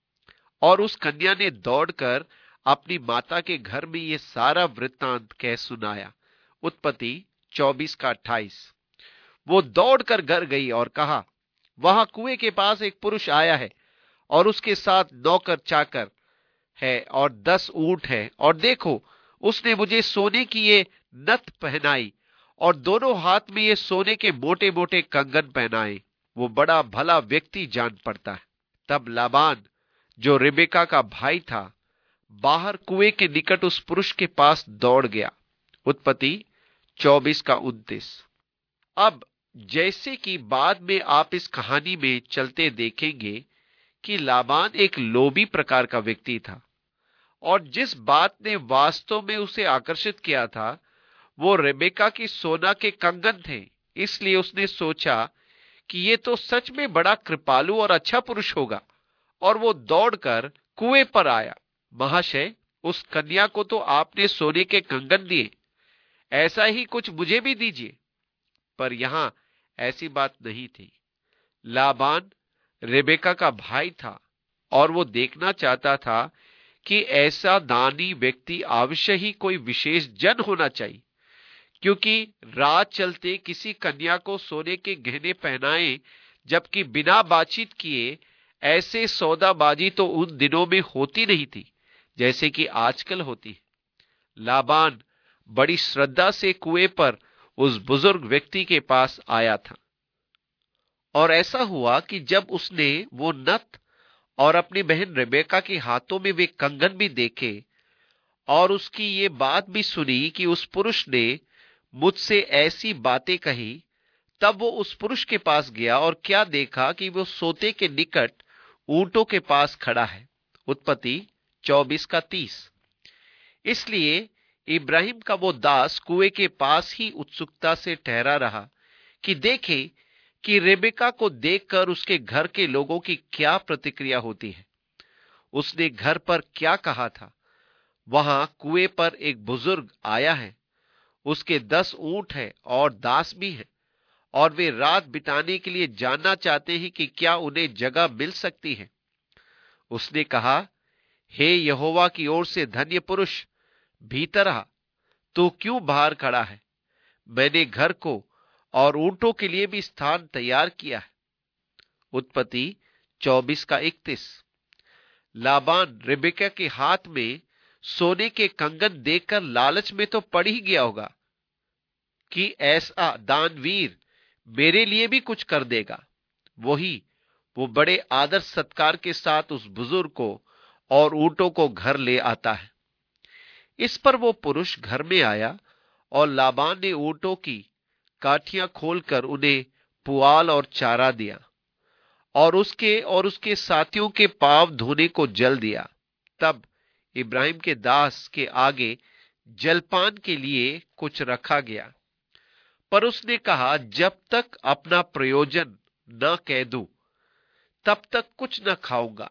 A: और उस कन्या ने दौड़कर अपनी माता के घर में यह सारा वृत्तांत कह सुनाया। उत्पत्ति चौबीस का अट्ठाईस। वो दौड़कर घर गई और कहा, वहां कुएं के पास एक पुरुष आया है और उसके साथ नौकर चाकर है और दस ऊंट है, और देखो उसने मुझे सोने की ये नथ पहनाई और दोनों हाथ में ये सोने के मोटे मोटे कंगन पहनाए। वो बड़ा भला व्यक्ति जान पड़ता है। तब लाबान, जो रिबेका का भाई था, बाहर कुएं के निकट उस पुरुष के पास दौड़ गया। उत्पत्ति चौबीस का उनतीस। अब जैसे कि बाद में आप इस कहानी में चलते देखेंगे कि लाबान एक लोभी प्रकार का व्यक्ति था, और जिस बात ने वास्तव में उसे आकर्षित किया था वो रेबेका की सोना के कंगन थे। इसलिए उसने सोचा कि ये तो सच में बड़ा कृपालु और अच्छा पुरुष होगा, और वो दौड़कर कुएं पर आया। महाशय, उस कन्या को तो आपने सोने के कंगन दिए, ऐसा ही कुछ मुझे भी दीजिए। पर यहां ऐसी बात नहीं थी। लाबान रेबेका का भाई था और वो देखना चाहता था कि ऐसा दानी व्यक्ति अवश्य ही कोई विशेष जन होना चाहिए, क्योंकि राह चलते किसी कन्या को सोने के गहने पहनाए जबकि बिना बातचीत किए, ऐसे सौदाबाजी तो उन दिनों में होती नहीं थी जैसे कि आजकल होती है। लाबान बड़ी श्रद्धा से कुएं पर उस बुजुर्ग व्यक्ति के पास आया था, और ऐसा हुआ कि जब उसने वो नथ और अपनी बहन रेबेका के हाथों में वे कंगन भी देखे और उसकी ये बात भी सुनी कि उस पुरुष ने मुझसे ऐसी बातें कही, तब वो उस पुरुष के पास गया और क्या देखा कि वो सोते के निकट ऊंटों के पास खड़ा है। उत्पत्ति चौबीस का तीस। इसलिए इब्राहिम का वो दास कुएं के पास ही उत्सुकता से ठहरा रहा कि देखे कि रेबेका को देखकर उसके घर के लोगों की क्या प्रतिक्रिया होती है। उसने घर पर क्या कहा था, वहां कुएं पर एक बुजुर्ग आया है, उसके दस ऊंट है और दास भी है, और वे रात बिताने के लिए जानना चाहते हैं कि क्या उन्हें जगह मिल सकती है। उसने कहा, हे यहोवा की ओर से धन्य पुरुष, भीतर आ, तू क्यों बाहर खड़ा है? मैंने घर को और ऊंटों के लिए भी स्थान तैयार किया है। उत्पत्ति चौबीस का इकतीस। लाबान रेबेका के हाथ में सोने के कंगन देखकर लालच में तो पड़ ही गया होगा कि ऐसा दानवीर मेरे लिए भी कुछ कर देगा। वही वो बड़े आदर सत्कार के साथ उस बुजुर्ग को और ऊंटों को घर ले आता है। इस पर वो पुरुष घर में आया और लाबान ने ऊंटों की काठियां खोलकर उन्हें पुआल और चारा दिया और उसके और उसके साथियों के पांव धोने को जल दिया। तब इब्राहिम के दास के आगे जलपान के लिए कुछ रखा गया, पर उसने कहा, जब तक अपना प्रयोजन न कह दूं तब तक कुछ न खाऊंगा।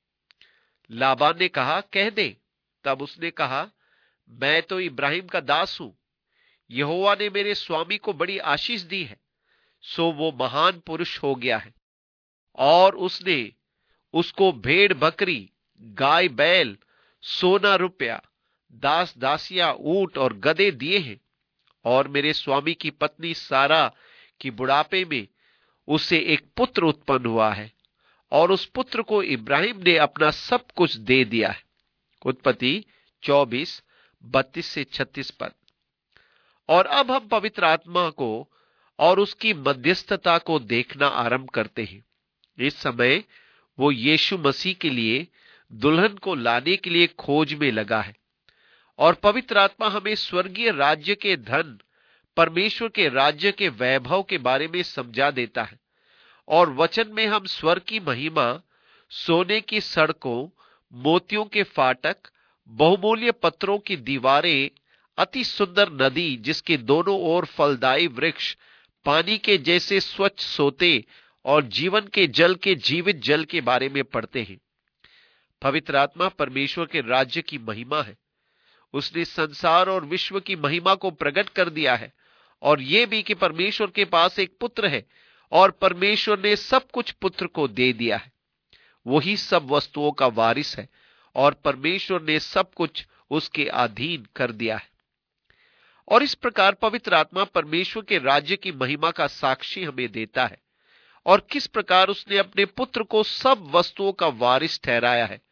A: लाबान ने कहा, कह दे। तब उसने कहा, मैं तो इब्राहिम का दास हूं, यहोवा ने मेरे स्वामी को बड़ी आशीष दी है, सो वो महान पुरुष हो गया है, और उसने उसको भेड़ बकरी, गाय बैल, सोना रुपया, दास दासिया, ऊंट और गधे दिए हैं, और मेरे स्वामी की पत्नी सारा की बुढ़ापे में उसे एक पुत्र उत्पन्न हुआ है, और उस पुत्र को इब्राहिम ने अपना सब कुछ दे दिया है। उत्पत्ति चौबीस बत्तीस से छत्तीस पद। और अब हम पवित्र आत्मा को और उसकी मध्यस्थता को देखना आरंभ करते हैं। इस समय वो यीशु मसीह के लिए दुल्हन को लाने के लिए खोज में लगा है और पवित्र आत्मा हमें स्वर्गीय राज्य के धन, परमेश्वर के राज्य के वैभव के बारे में समझा देता है। और वचन में हम स्वर्ग की महिमा, सोने की सड़कों, मोतियों के फाटक, बहुमूल्य पत्थरों की दीवारें, अति सुंदर नदी जिसके दोनों ओर फलदायी वृक्ष, पानी के जैसे स्वच्छ सोते और जीवन के जल के जीवित जल के बारे में पढ़ते हैं। पवित्र आत्मा परमेश्वर के राज्य की महिमा है। उसने संसार और विश्व की महिमा को प्रकट कर दिया है। और यह भी कि परमेश्वर के पास एक पुत्र है और परमेश्वर ने सब कुछ पुत्र को दे दिया है। वही सब वस्तुओं का वारिस है और परमेश्वर ने सब कुछ उसके अधीन कर दिया है। और इस प्रकार पवित्र आत्मा परमेश्वर के राज्य की महिमा का साक्षी हमें देता है और किस प्रकार उसने अपने पुत्र को सब वस्तुओं का वारिस ठहराया है,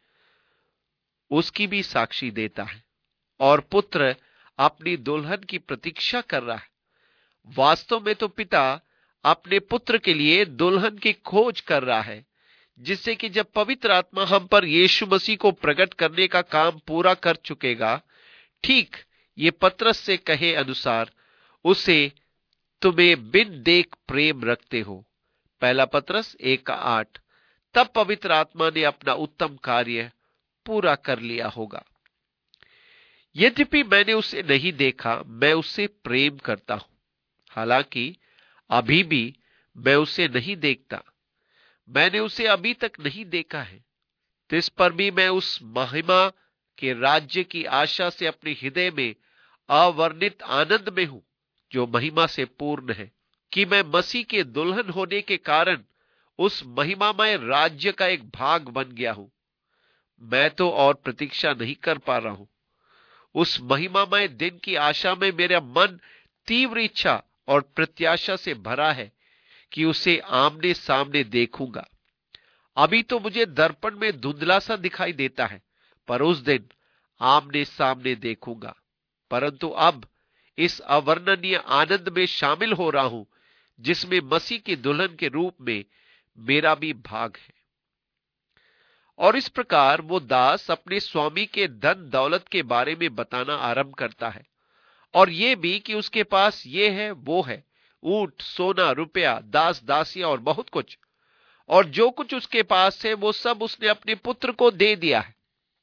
A: उसकी भी साक्षी देता है। और पुत्र अपनी दुल्हन की प्रतीक्षा कर रहा है। वास्तव में तो पिता अपने पुत्र के लिए दुल्हन की खोज कर रहा है, जिससे कि जब पवित्र आत्मा हम पर यीशु मसीह को प्रकट करने का काम पूरा कर चुकेगा, ठीक ये पत्रस से कहे अनुसार, उसे तुम्हें बिन देख प्रेम रखते हो, पहला पत्रस एक का आठ, तब पवित्र आत्मा ने अपना उत्तम कार्य पूरा कर लिया होगा। यद्यपि मैंने उसे नहीं देखा, मैं उससे प्रेम करता हूं। हालांकि अभी भी मैं उसे नहीं देखता, मैंने उसे अभी तक नहीं देखा है, इस पर भी मैं उस महिमा के राज्य की आशा से अपने हृदय में अवर्णित आनंद में हूं, जो महिमा से पूर्ण है, कि मैं मसीह के दुल्हन होने के कारण उस महिमामय राज्य का एक भाग बन गया हूं। मैं तो और प्रतीक्षा नहीं कर पा रहा हूं। उस महिमामय दिन की आशा में मेरा मन तीव्र इच्छा और प्रत्याशा से भरा है कि उसे आमने सामने देखूंगा। अभी तो मुझे दर्पण में धुंधला सा दिखाई देता है, पर उस दिन आमने सामने देखूंगा। परंतु अब इस अवर्णनीय आनंद में शामिल हो रहा हूं, जिसमें मसीह की दुल्हन के रूप में मेरा भी भाग है। और इस प्रकार वो दास अपने स्वामी के धन दौलत के बारे में बताना आरंभ करता है, और ये भी कि उसके पास ये है वो है, ऊंट, सोना, रुपया, दास दासियां और बहुत कुछ। और जो कुछ उसके पास है वो सब उसने अपने पुत्र को दे दिया है।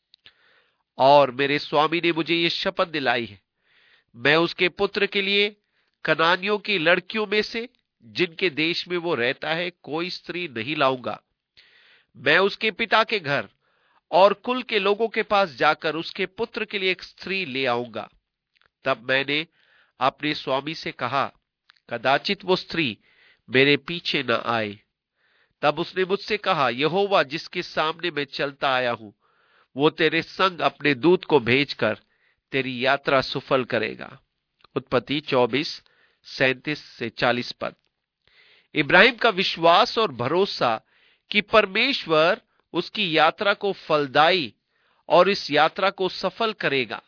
A: और मेरे स्वामी ने मुझे ये शपथ दिलाई है, मैं उसके पुत्र के लिए कनानियों की लड़कियों में से, जिनके देश में वो रहता है, कोई स्त्री नहीं लाऊंगा। मैं उसके पिता के घर और कुल के लोगों के पास जाकर उसके पुत्र के लिए एक स्त्री ले आऊंगा। तब मैंने अपने स्वामी से कहा, कदाचित वो स्त्री मेरे पीछे न आए। तब उसने मुझसे कहा, यहोवा जिसके सामने मैं चलता आया हूं, वो तेरे संग अपने दूत को भेजकर तेरी यात्रा सफल करेगा। उत्पत्ति चौबीस सैंतीस से चालीस पद। इब्राहिम का विश्वास और भरोसा कि परमेश्वर उसकी यात्रा को फलदायी और इस यात्रा को सफल करेगा,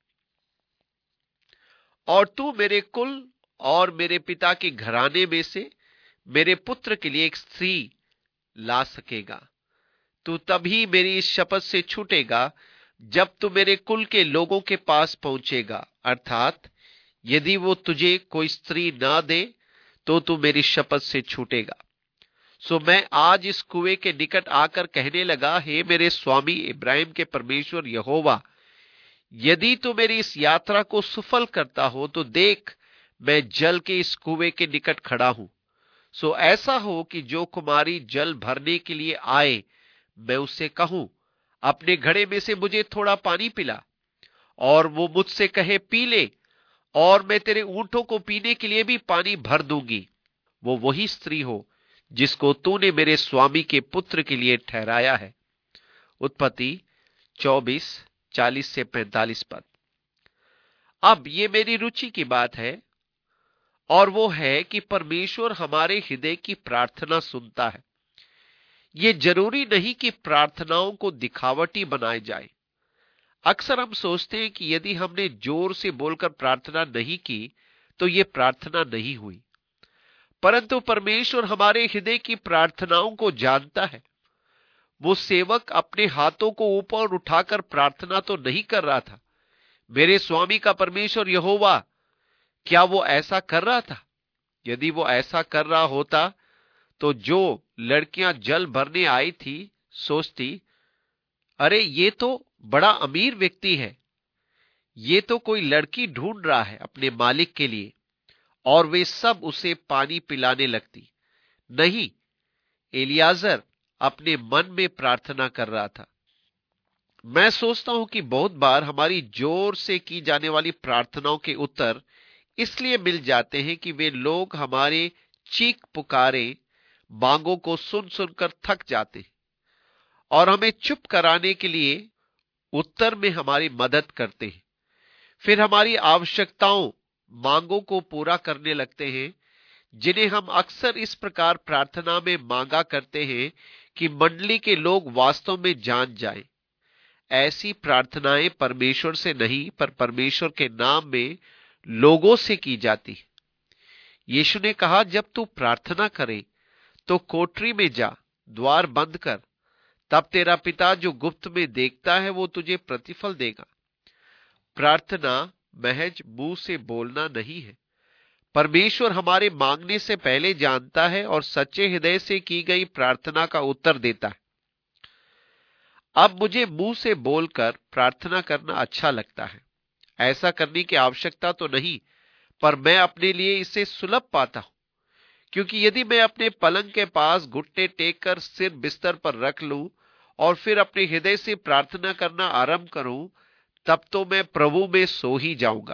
A: और तू मेरे कुल और मेरे पिता के घराने में से मेरे पुत्र के लिए एक स्त्री ला सकेगा। तू तभी मेरी इस शपथ से छूटेगा जब तू मेरे कुल के लोगों के पास पहुंचेगा, अर्थात यदि वो तुझे कोई स्त्री ना दे तो तू मेरी शपथ से छूटेगा। सो मैं आज इस कुएं के निकट आकर कहने लगा, हे मेरे स्वामी इब्राहिम के परमेश्वर यहोवा, यदि तू मेरी इस यात्रा को सफल करता हो तो देख, मैं जल के इस कुएं के निकट खड़ा हूं। सो ऐसा हो कि जो कुमारी जल भरने के लिए आए, मैं उससे कहूं, अपने घड़े में से मुझे थोड़ा पानी पिला, और वो मुझसे कहे पी ले, और मैं तेरे ऊंटों को पीने के लिए भी पानी भर दूंगी। वो वही स्त्री हो जिसको तूने मेरे स्वामी के पुत्र के लिए ठहराया है। उत्पत्ति चौबीस चालीस से पैंतालीस पद। अब ये मेरी रुचि की बात है, और वो है कि परमेश्वर हमारे हृदय की प्रार्थना सुनता है। ये जरूरी नहीं कि प्रार्थनाओं को दिखावटी बनाए जाए। अक्सर हम सोचते हैं कि यदि हमने जोर से बोलकर प्रार्थना नहीं की तो ये प्रार्थना नहीं हुई, परंतु परमेश्वर हमारे हृदय की प्रार्थनाओं को जानता है। वो सेवक अपने हाथों को ऊपर उठाकर प्रार्थना तो नहीं कर रहा था। मेरे स्वामी का परमेश्वर यहोवा, क्या वो ऐसा कर रहा था? यदि वो ऐसा कर रहा होता तो जो लड़कियां जल भरने आई थी सोचती, अरे ये तो बड़ा अमीर व्यक्ति है, ये तो कोई लड़की ढूंढ रहा है अपने मालिक के लिए, और वे सब उसे पानी पिलाने लगती। नहीं, एलियाजर अपने मन में प्रार्थना कर रहा था। मैं सोचता हूं कि बहुत बार हमारी जोर से की जाने वाली प्रार्थनाओं के उत्तर इसलिए मिल जाते हैं कि वे लोग हमारे चीख पुकारे मांगों को सुन सुनकर थक जाते हैं और हमें चुप कराने के लिए उत्तर में हमारी मदद करते हैं। फिर हमारी आवश्यकताओं, मांगों को पूरा करने लगते हैं, जिन्हें हम अक्सर इस प्रकार प्रार्थना में मांगा करते हैं कि मंडली के लोग वास्तव में जान जाएं। ऐसी प्रार्थनाएं परमेश्वर से नहीं पर परमेश्वर के नाम में लोगों से की जाती। यीशु ने कहा, जब तू प्रार्थना करे तो कोठरी में जा, द्वार बंद कर, तब तेरा पिता जो गुप्त में देखता है वो तुझे प्रतिफल देगा। प्रार्थना महज मुंह से बोलना नहीं है। परमेश्वर हमारे मांगने से पहले जानता है और सच्चे हृदय से की गई प्रार्थना का उत्तर देता है। अब मुझे मुंह से बोलकर प्रार्थना करना अच्छा लगता है। ऐसा करने की आवश्यकता तो नहीं, पर मैं अपने लिए इसे सुलभ पाता हूं, क्योंकि यदि मैं अपने पलंग के पास घुटने टेक कर सिर बिस्तर पर रख लूं और फिर अपने हृदय से प्रार्थना करना आरंभ करूं, तब तो मैं प्रभु में सो ही जाऊंगा।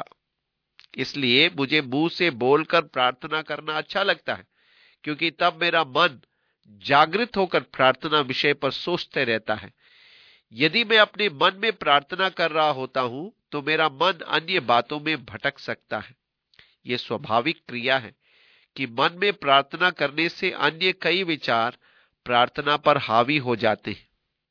A: इसलिए मुझे मुंह से बोलकर प्रार्थना करना अच्छा लगता है, क्योंकि तब मेरा मन जागृत होकर प्रार्थना विषय पर सोचते रहता है। यदि मैं अपने मन में प्रार्थना कर रहा होता हूं तो मेरा मन अन्य बातों में भटक सकता है। यह स्वाभाविक क्रिया है कि मन में प्रार्थना करने से अन्य कई विचार प्रार्थना पर हावी हो जाते हैं।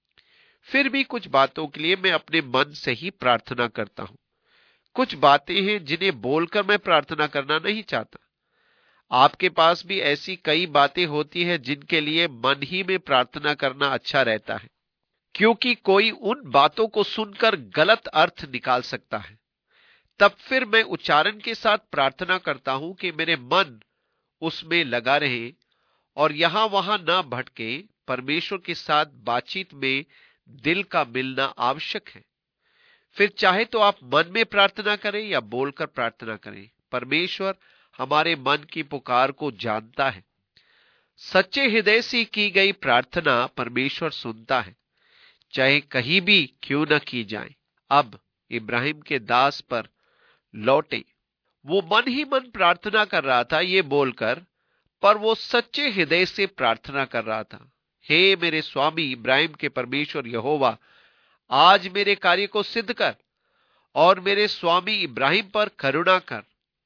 A: फिर भी कुछ बातों के लिए मैं अपने मन से ही प्रार्थना करता हूं। कुछ बातें हैं जिन्हें बोलकर मैं प्रार्थना करना नहीं चाहता। आपके पास भी ऐसी कई बातें होती हैं जिनके लिए मन ही में प्रार्थना करना अच्छा रहता है, क्योंकि कोई उन बातों को सुनकर गलत अर्थ निकाल सकता है। तब फिर मैं उच्चारण के साथ प्रार्थना करता हूं कि मेरे मन उसमें लगा रहे और यहां वहां न भटके। परमेश्वर के साथ बातचीत में दिल का मिलना आवश्यक है। फिर चाहे तो आप मन में प्रार्थना करें या बोलकर प्रार्थना करें, परमेश्वर हमारे मन की पुकार को जानता है। सच्चे हृदय से की गई प्रार्थना परमेश्वर सुनता है, चाहे कहीं भी क्यों न की जाए। अब इब्राहिम के दास पर लौटे। वो मन ही मन प्रार्थना कर रहा था ये बोलकर, पर वो सच्चे हृदय से प्रार्थना कर रहा था, हे मेरे स्वामी इब्राहिम के परमेश्वर यहोवा, आज मेरे कार्य को सिद्ध कर और मेरे स्वामी इब्राहिम पर करुणा कर।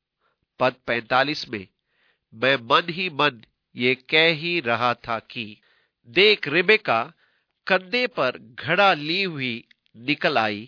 A: पद पैंतालीस में मैं मन ही मन ये कह ही रहा था कि देख, रिबेका कंधे पर घड़ा ली हुई निकल आई।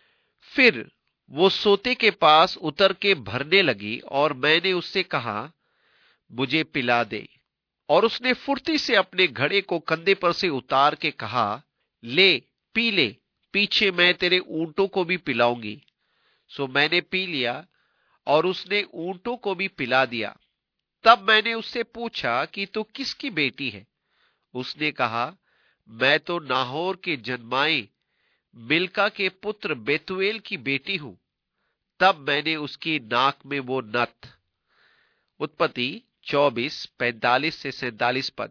A: फिर वो सोते के पास उतर के भरने लगी और मैंने उससे कहा, मुझे पिला दे। और उसने फुर्ती से अपने घड़े को कंधे पर से उतार के कहा, ले पी ले, पीछे मैं तेरे ऊंटों को भी पिलाऊंगी। सो मैंने पी लिया और उसने ऊंटों को भी पिला दिया। तब मैंने उससे पूछा कि तू किसकी बेटी है? उसने कहा, मैं तो नाहोर के जन्माए मिल्का के पुत्र बेतुएल की बेटी हूं। तब मैंने उसकी नाक में वो नथ। उत्पत्ति चौबीस पैंतालीस से सैंतालीस पद।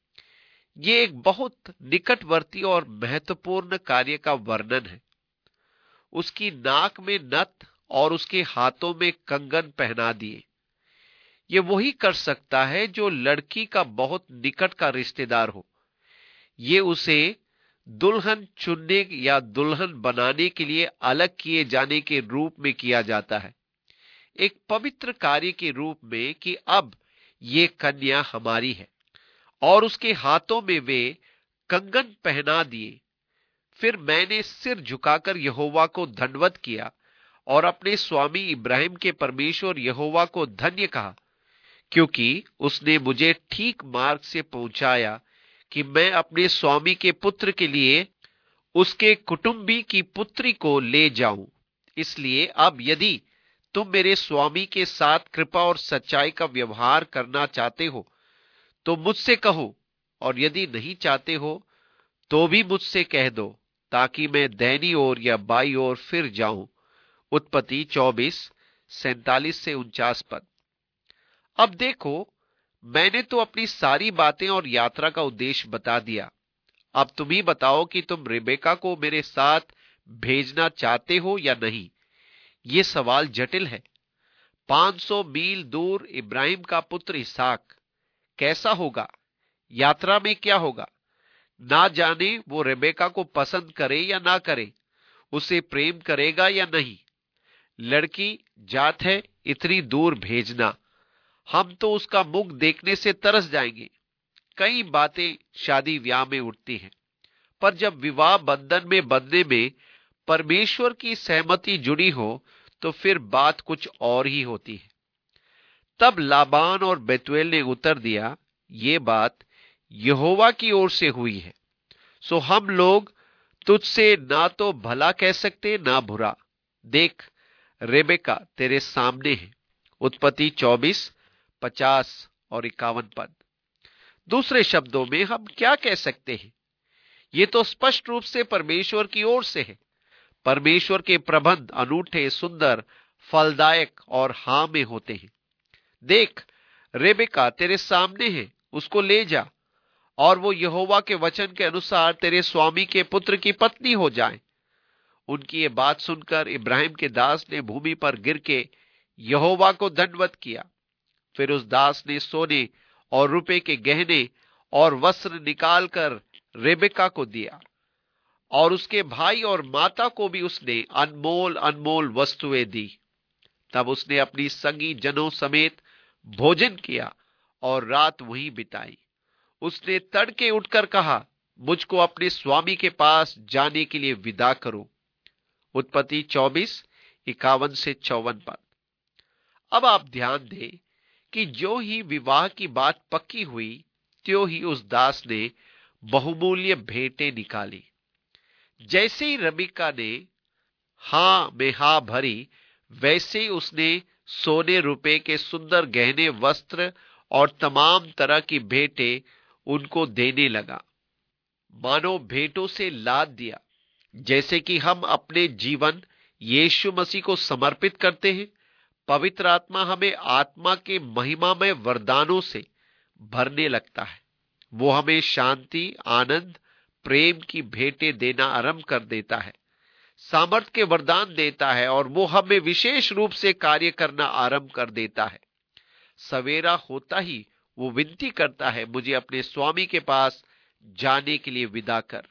A: ये एक बहुत निकटवर्ती और महत्वपूर्ण कार्य का वर्णन है। उसकी नाक में नथ और उसके हाथों में कंगन पहना दिए। ये वही कर सकता है जो लड़की का बहुत निकट का रिश्तेदार हो। ये उसे दुल्हन चुनने या दुल्हन बनाने के लिए अलग किए जाने के रूप में किया जाता है, एक पवित्र कार्य के रूप में कि अब ये कन्या हमारी है। और उसके हाथों में वे कंगन पहना दिए। फिर मैंने सिर झुकाकर यहोवा को धन्यवाद किया और अपने स्वामी इब्राहिम के परमेश्वर यहोवा को धन्य कहा, क्योंकि उसने मुझे ठीक मार्ग से पहुंचाया कि मैं अपने स्वामी के पुत्र के लिए उसके कुटुंबी की पुत्री को ले जाऊं। इसलिए अब यदि तुम मेरे स्वामी के साथ कृपा और सच्चाई का व्यवहार करना चाहते हो तो मुझसे कहो, और यदि नहीं चाहते हो तो भी मुझसे कह दो, ताकि मैं दाहिनी ओर या बाई ओर फिर जाऊं। उत्पत्ति चौबीस सैंतालीस से उनचास पद। अब देखो, मैंने तो अपनी सारी बातें और यात्रा का उद्देश्य बता दिया। अब तुम ही बताओ कि तुम रिबेका को मेरे साथ भेजना चाहते हो या नहीं। ये सवाल जटिल है। पांच सौ मील दूर इब्राहिम का पुत्र इसहाक कैसा होगा? यात्रा में क्या होगा? ना जाने वो रेबेका को पसंद करे या ना करे, उसे प्रेम करेगा या नहीं। लड़की जात है, इतनी दूर भेजना, हम तो उसका मुख देखने से तरस जाएंगे। कई बातें शादी ब्याह में उठती हैं, पर जब विवाह बंधन में बंधने में परमेश्वर की सहमति जुड़ी हो तो फिर बात कुछ और ही होती है। तब लाबान और बेतुएल ने उत्तर दिया, ये बात यहोवा की ओर से हुई है, सो हम लोग तुझसे ना तो भला कह सकते ना बुरा। देख, रेबेका तेरे सामने है। उत्पत्ति चौबीस पचास और इक्यावन पद। दूसरे शब्दों में हम क्या कह सकते हैं? ये तो स्पष्ट रूप से परमेश्वर की ओर से है। परमेश्वर के प्रबंध अनूठे, सुंदर, फलदायक और हां में होते हैं। देख, रेबेका तेरे सामने है, उसको ले जा, और वो यहोवा के वचन के अनुसार तेरे स्वामी के पुत्र की पत्नी हो जाए। उनकी ये बात सुनकर इब्राहिम के दास ने भूमि पर गिर के यहोवा को दंडवत किया। फिर उस दास ने सोने और रुपए के गहने और वस्त्र निकालकर रेबेका को दिया, और उसके भाई और माता को भी उसने अनमोल अनमोल वस्तुएं दी। तब उसने अपनी संगी जनों समेत भोजन किया और रात वहीं बिताई। उसने तड़के उठकर कहा, मुझको अपने स्वामी के पास जाने के लिए विदा करो। उत्पत्ति चौबीस इक्यावन से चौवन पद। अब आप ध्यान दें कि जो ही विवाह की बात पक्की हुई, त्यों ही उस दास ने बहुमूल्य भेंटें निकाली। जैसे ही रबिका ने हां में हां भरी, वैसे ही उसने सोने रुपए के सुंदर गहने, वस्त्र और तमाम तरह की भेंटें उनको देने लगा, मानो भेंटों से लाद दिया। जैसे कि हम अपने जीवन यीशु मसीह को समर्पित करते हैं, पवित्र आत्मा हमें आत्मा के महिमामय वरदानों से भरने लगता है। वो हमें शांति, आनंद, प्रेम की भेंटें देना आरंभ कर देता है, सामर्थ्य के वरदान देता है, और वो हमें विशेष रूप से कार्य करना आरंभ कर देता है। सवेरा होता ही वो विनती करता है, मुझे अपने स्वामी के पास जाने के लिए विदा कर।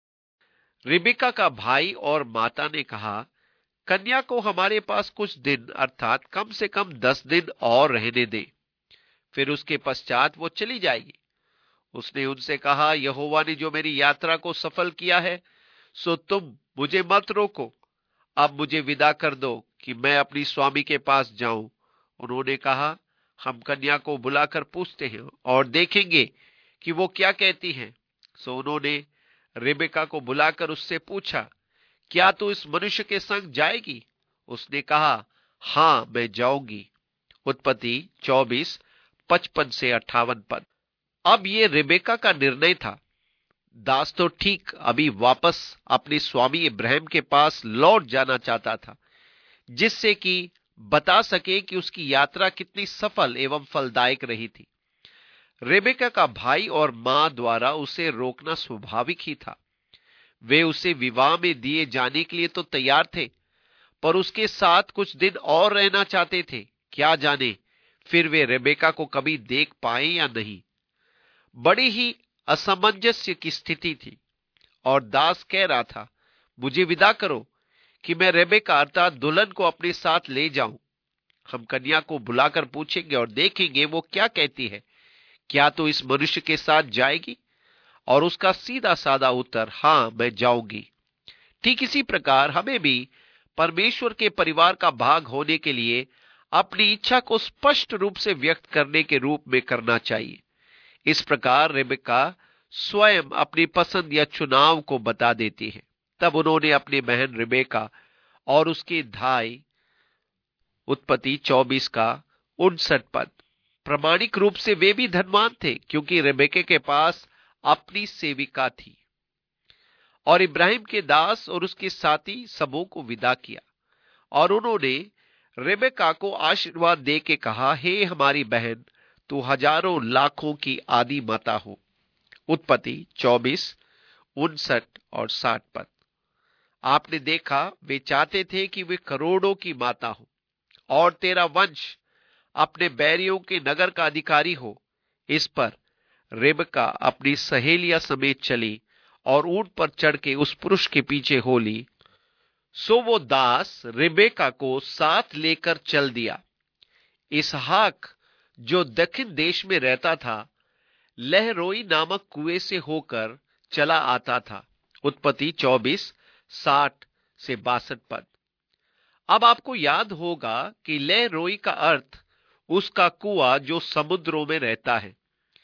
A: रिबेका का भाई और माता ने कहा, कन्या को हमारे पास कुछ दिन अर्थात कम से कम दस दिन और रहने दे, फिर उसके पश्चात वो चली जाएगी। उसने उनसे कहा, यहोवा ने जो मेरी यात्रा को सफल किया है, सो तुम मुझे मत रोको। अब मुझे विदा कर दो कि मैं अपनी स्वामी के पास जाऊं। उन्होंने कहा, हम कन्या को बुलाकर पूछते हैं और देखेंगे कि वो क्या कहती है। सो उन्होंने रेबेका को बुलाकर उससे पूछा, क्या तू इस मनुष्य के संग जाएगी? उसने कहा, हां, मैं जाऊंगी। उत्पत्ति चौबीस पचपन से अट्ठावन पद। अब ये रेबेका का निर्णय था। दास तो ठीक अभी वापस अपने स्वामी इब्राहिम के पास लौट जाना चाहता था, जिससे कि बता सके कि उसकी यात्रा कितनी सफल एवं फलदायक रही थी। रेबेका का भाई और मां द्वारा उसे रोकना स्वाभाविक ही था। वे उसे विवाह में दिए जाने के लिए तो तैयार थे, पर उसके साथ कुछ दिन और रहना चाहते थे। क्या जाने फिर वे रेबेका को कभी देख पाए या नहीं। बड़ी ही असमंजस्य की स्थिति थी, और दास कह रहा था, मुझे विदा करो कि मैं रेबेका अर्थात दुल्हन को अपने साथ ले जाऊं। हम कन्या को बुलाकर पूछेंगे और देखेंगे वो क्या कहती है। क्या तो इस मनुष्य के साथ जाएगी? और उसका सीधा साधा उत्तर, हां मैं जाऊंगी। ठीक इसी प्रकार हमें भी परमेश्वर के परिवार का भाग होने के लिए अपनी इच्छा को स्पष्ट रूप से व्यक्त करने के रूप में करना चाहिए। इस प्रकार रेबेका स्वयं अपनी पसंद या चुनाव को बता देती है। तब उन्होंने अपनी बहन रेबेका और उसके भाई, उत्पत्ति चौबीस का उनसठ पद। प्रामाणिक रूप से वे भी धनवान थे, क्योंकि रेबेके के पास अपनी सेविका थी। और इब्राहिम के दास और उसके साथी सबों को विदा किया, और उन्होंने रेबेका को आशीर्वाद दे के कहा, हे हमारी बहन, तू हजारों लाखों की आदि माता हो। उत्पत्ति चौबीस उनसठ और साठ पद। आपने देखा, वे चाहते थे कि वे करोड़ों की माता हो और तेरा वंश अपने बैरियों के नगर का अधिकारी हो। इस पर रेबका अपनी सहेलियां समेत चली और ऊंट पर चढ़ के उस पुरुष के पीछे हो ली। सो वो दास रेबेका को साथ लेकर चल दिया। इसहाक, जो दक्षिण देश में रहता था, लहरोई नामक कुएं से होकर चला आता था। उत्पत्ति चौबीस साठ से बासठ पद। अब आपको याद होगा कि लहरोई का अर्थ उसका कुआं जो समुद्रों में रहता है।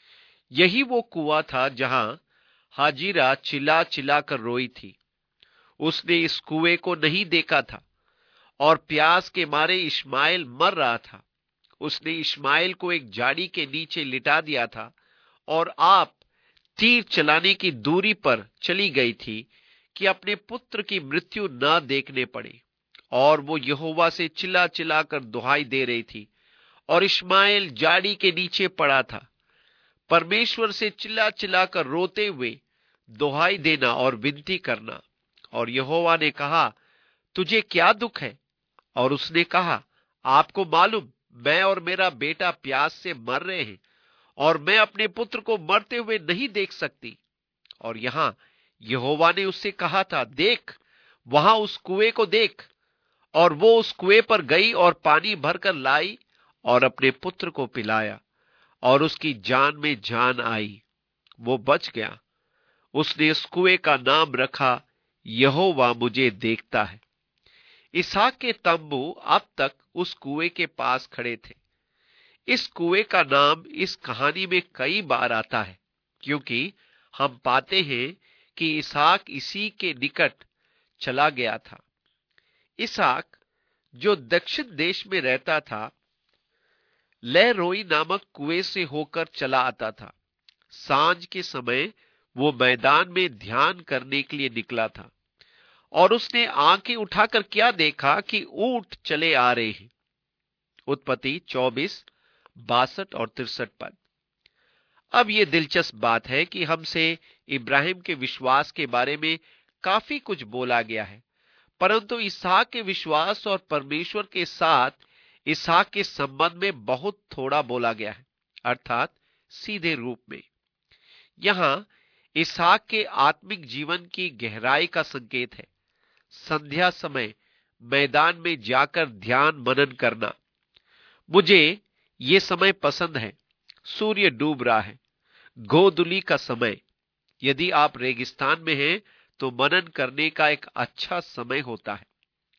A: यही वो कुआं था जहां हाजिरा चिल्ला चिल्ला कर रोई थी। उसने इस कुएं को नहीं देखा था और प्यास के मारे इश्माइल मर रहा था। उसने इश्माइल को एक झाड़ी के नीचे लिटा दिया था और आप तीर चलाने की दूरी पर चली गई थी कि अपने पुत्र की मृत्यु न देखने पड़े। और वो यहोवा से चिल्ला चिल्ला कर दुहाई दे रही थी और इश्माइल झाड़ी के नीचे पड़ा था। परमेश्वर से चिल्ला चिल्ला कर रोते हुए दुहाई देना और विनती करना। और यहोवा ने कहा, तुझे क्या दुख है? और उसने कहा, आपको मालूम, मैं और मेरा बेटा प्यास से मर रहे हैं और मैं अपने पुत्र को मरते हुए नहीं देख सकती। और यहां यहोवा ने उससे कहा था, देख वहां उस कुएं को देख। और वो उस कुएं पर गई और पानी भरकर लाई और अपने पुत्र को पिलाया, और उसकी जान में जान आई, वो बच गया। उसने उस कुएं का नाम रखा, यहोवा मुझे देखता है। इसहाक के तंबू अब तक उस कुएं के पास खड़े थे। इस कुएं का नाम इस कहानी में कई बार आता है, क्योंकि हम पाते हैं कि इसहाक इसी के निकट चला गया था। इसहाक, जो दक्षिण देश में रहता था, लहरोई नामक कुएं से होकर चला आता था। सांझ के समय वो मैदान में ध्यान करने के लिए निकला था और उसने आंखें उठाकर क्या देखा कि ऊंट चले आ रहे हैं। उत्पत्ति चौबीस बासठ और तिरसठ पद। अब यह दिलचस्प बात है कि हमसे इब्राहिम के विश्वास के बारे में काफी कुछ बोला गया है, परंतु इसहाक के विश्वास और परमेश्वर के साथ इसहाक के संबंध में बहुत थोड़ा बोला गया है, अर्थात सीधे रूप में। यहां इसहाक के आत्मिक जीवन की गहराई का संकेत है। संध्या समय मैदान में जाकर ध्यान मनन करना। मुझे ये समय पसंद है। सूर्य डूब रहा है, गोधूली का समय। यदि आप रेगिस्तान में हैं तो मनन करने का एक अच्छा समय होता है।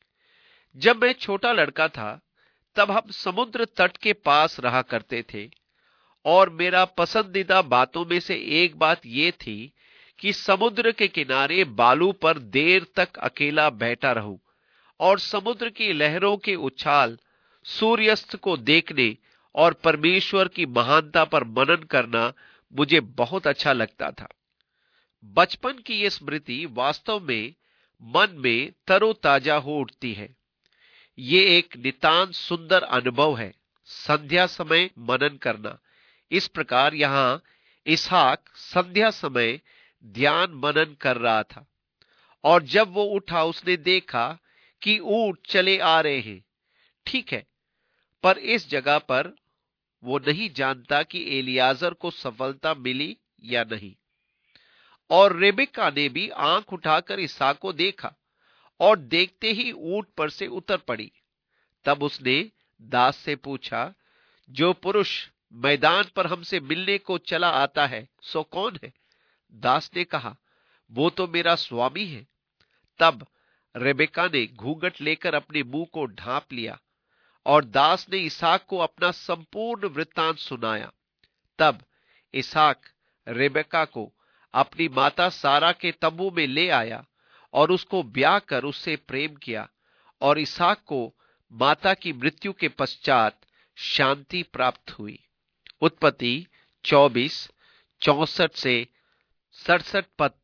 A: जब मैं छोटा लड़का था तब हम समुद्र तट के पास रहा करते थे, और मेरा पसंदीदा बातों में से एक बात यह थी कि समुद्र के किनारे बालू पर देर तक अकेला बैठा रहूं और समुद्र की लहरों के उछाल, सूर्यास्त को देखने और परमेश्वर की महानता पर मनन करना मुझे बहुत अच्छा लगता था। बचपन की यह स्मृति वास्तव में मन में तरोताजा हो उठती है। ये एक नितांत सुंदर अनुभव है, संध्या समय मनन करना। इस प्रकार यहां इसहाक संध्या समय ध्यान मनन कर रहा था, और जब वो उठा उसने देखा कि ऊंट चले आ रहे हैं। ठीक है, पर इस जगह पर वो नहीं जानता कि एलियाजर को सफलता मिली या नहीं। और रेबेका ने भी आंख उठाकर इसहाक को देखा और देखते ही ऊंट पर से उतर पड़ी। तब उसने दास से पूछा, जो पुरुष मैदान पर हमसे मिलने को चला आता है सो कौन है? दास ने कहा, वो तो मेरा स्वामी है। तब रेबेका ने घूंघट लेकर अपने मुंह को ढांप लिया और दास ने इसहाक को अपना संपूर्ण वृत्तांत सुनाया। तब इसहाक रेबेका को अपनी माता सारा के तंबू में ले आया और उसको ब्याह कर उससे प्रेम किया, और इसहाक को माता की मृत्यु के पश्चात शांति प्राप्त हुई। उत्पत्ति चौबीस चौसठ से सड़सठ पद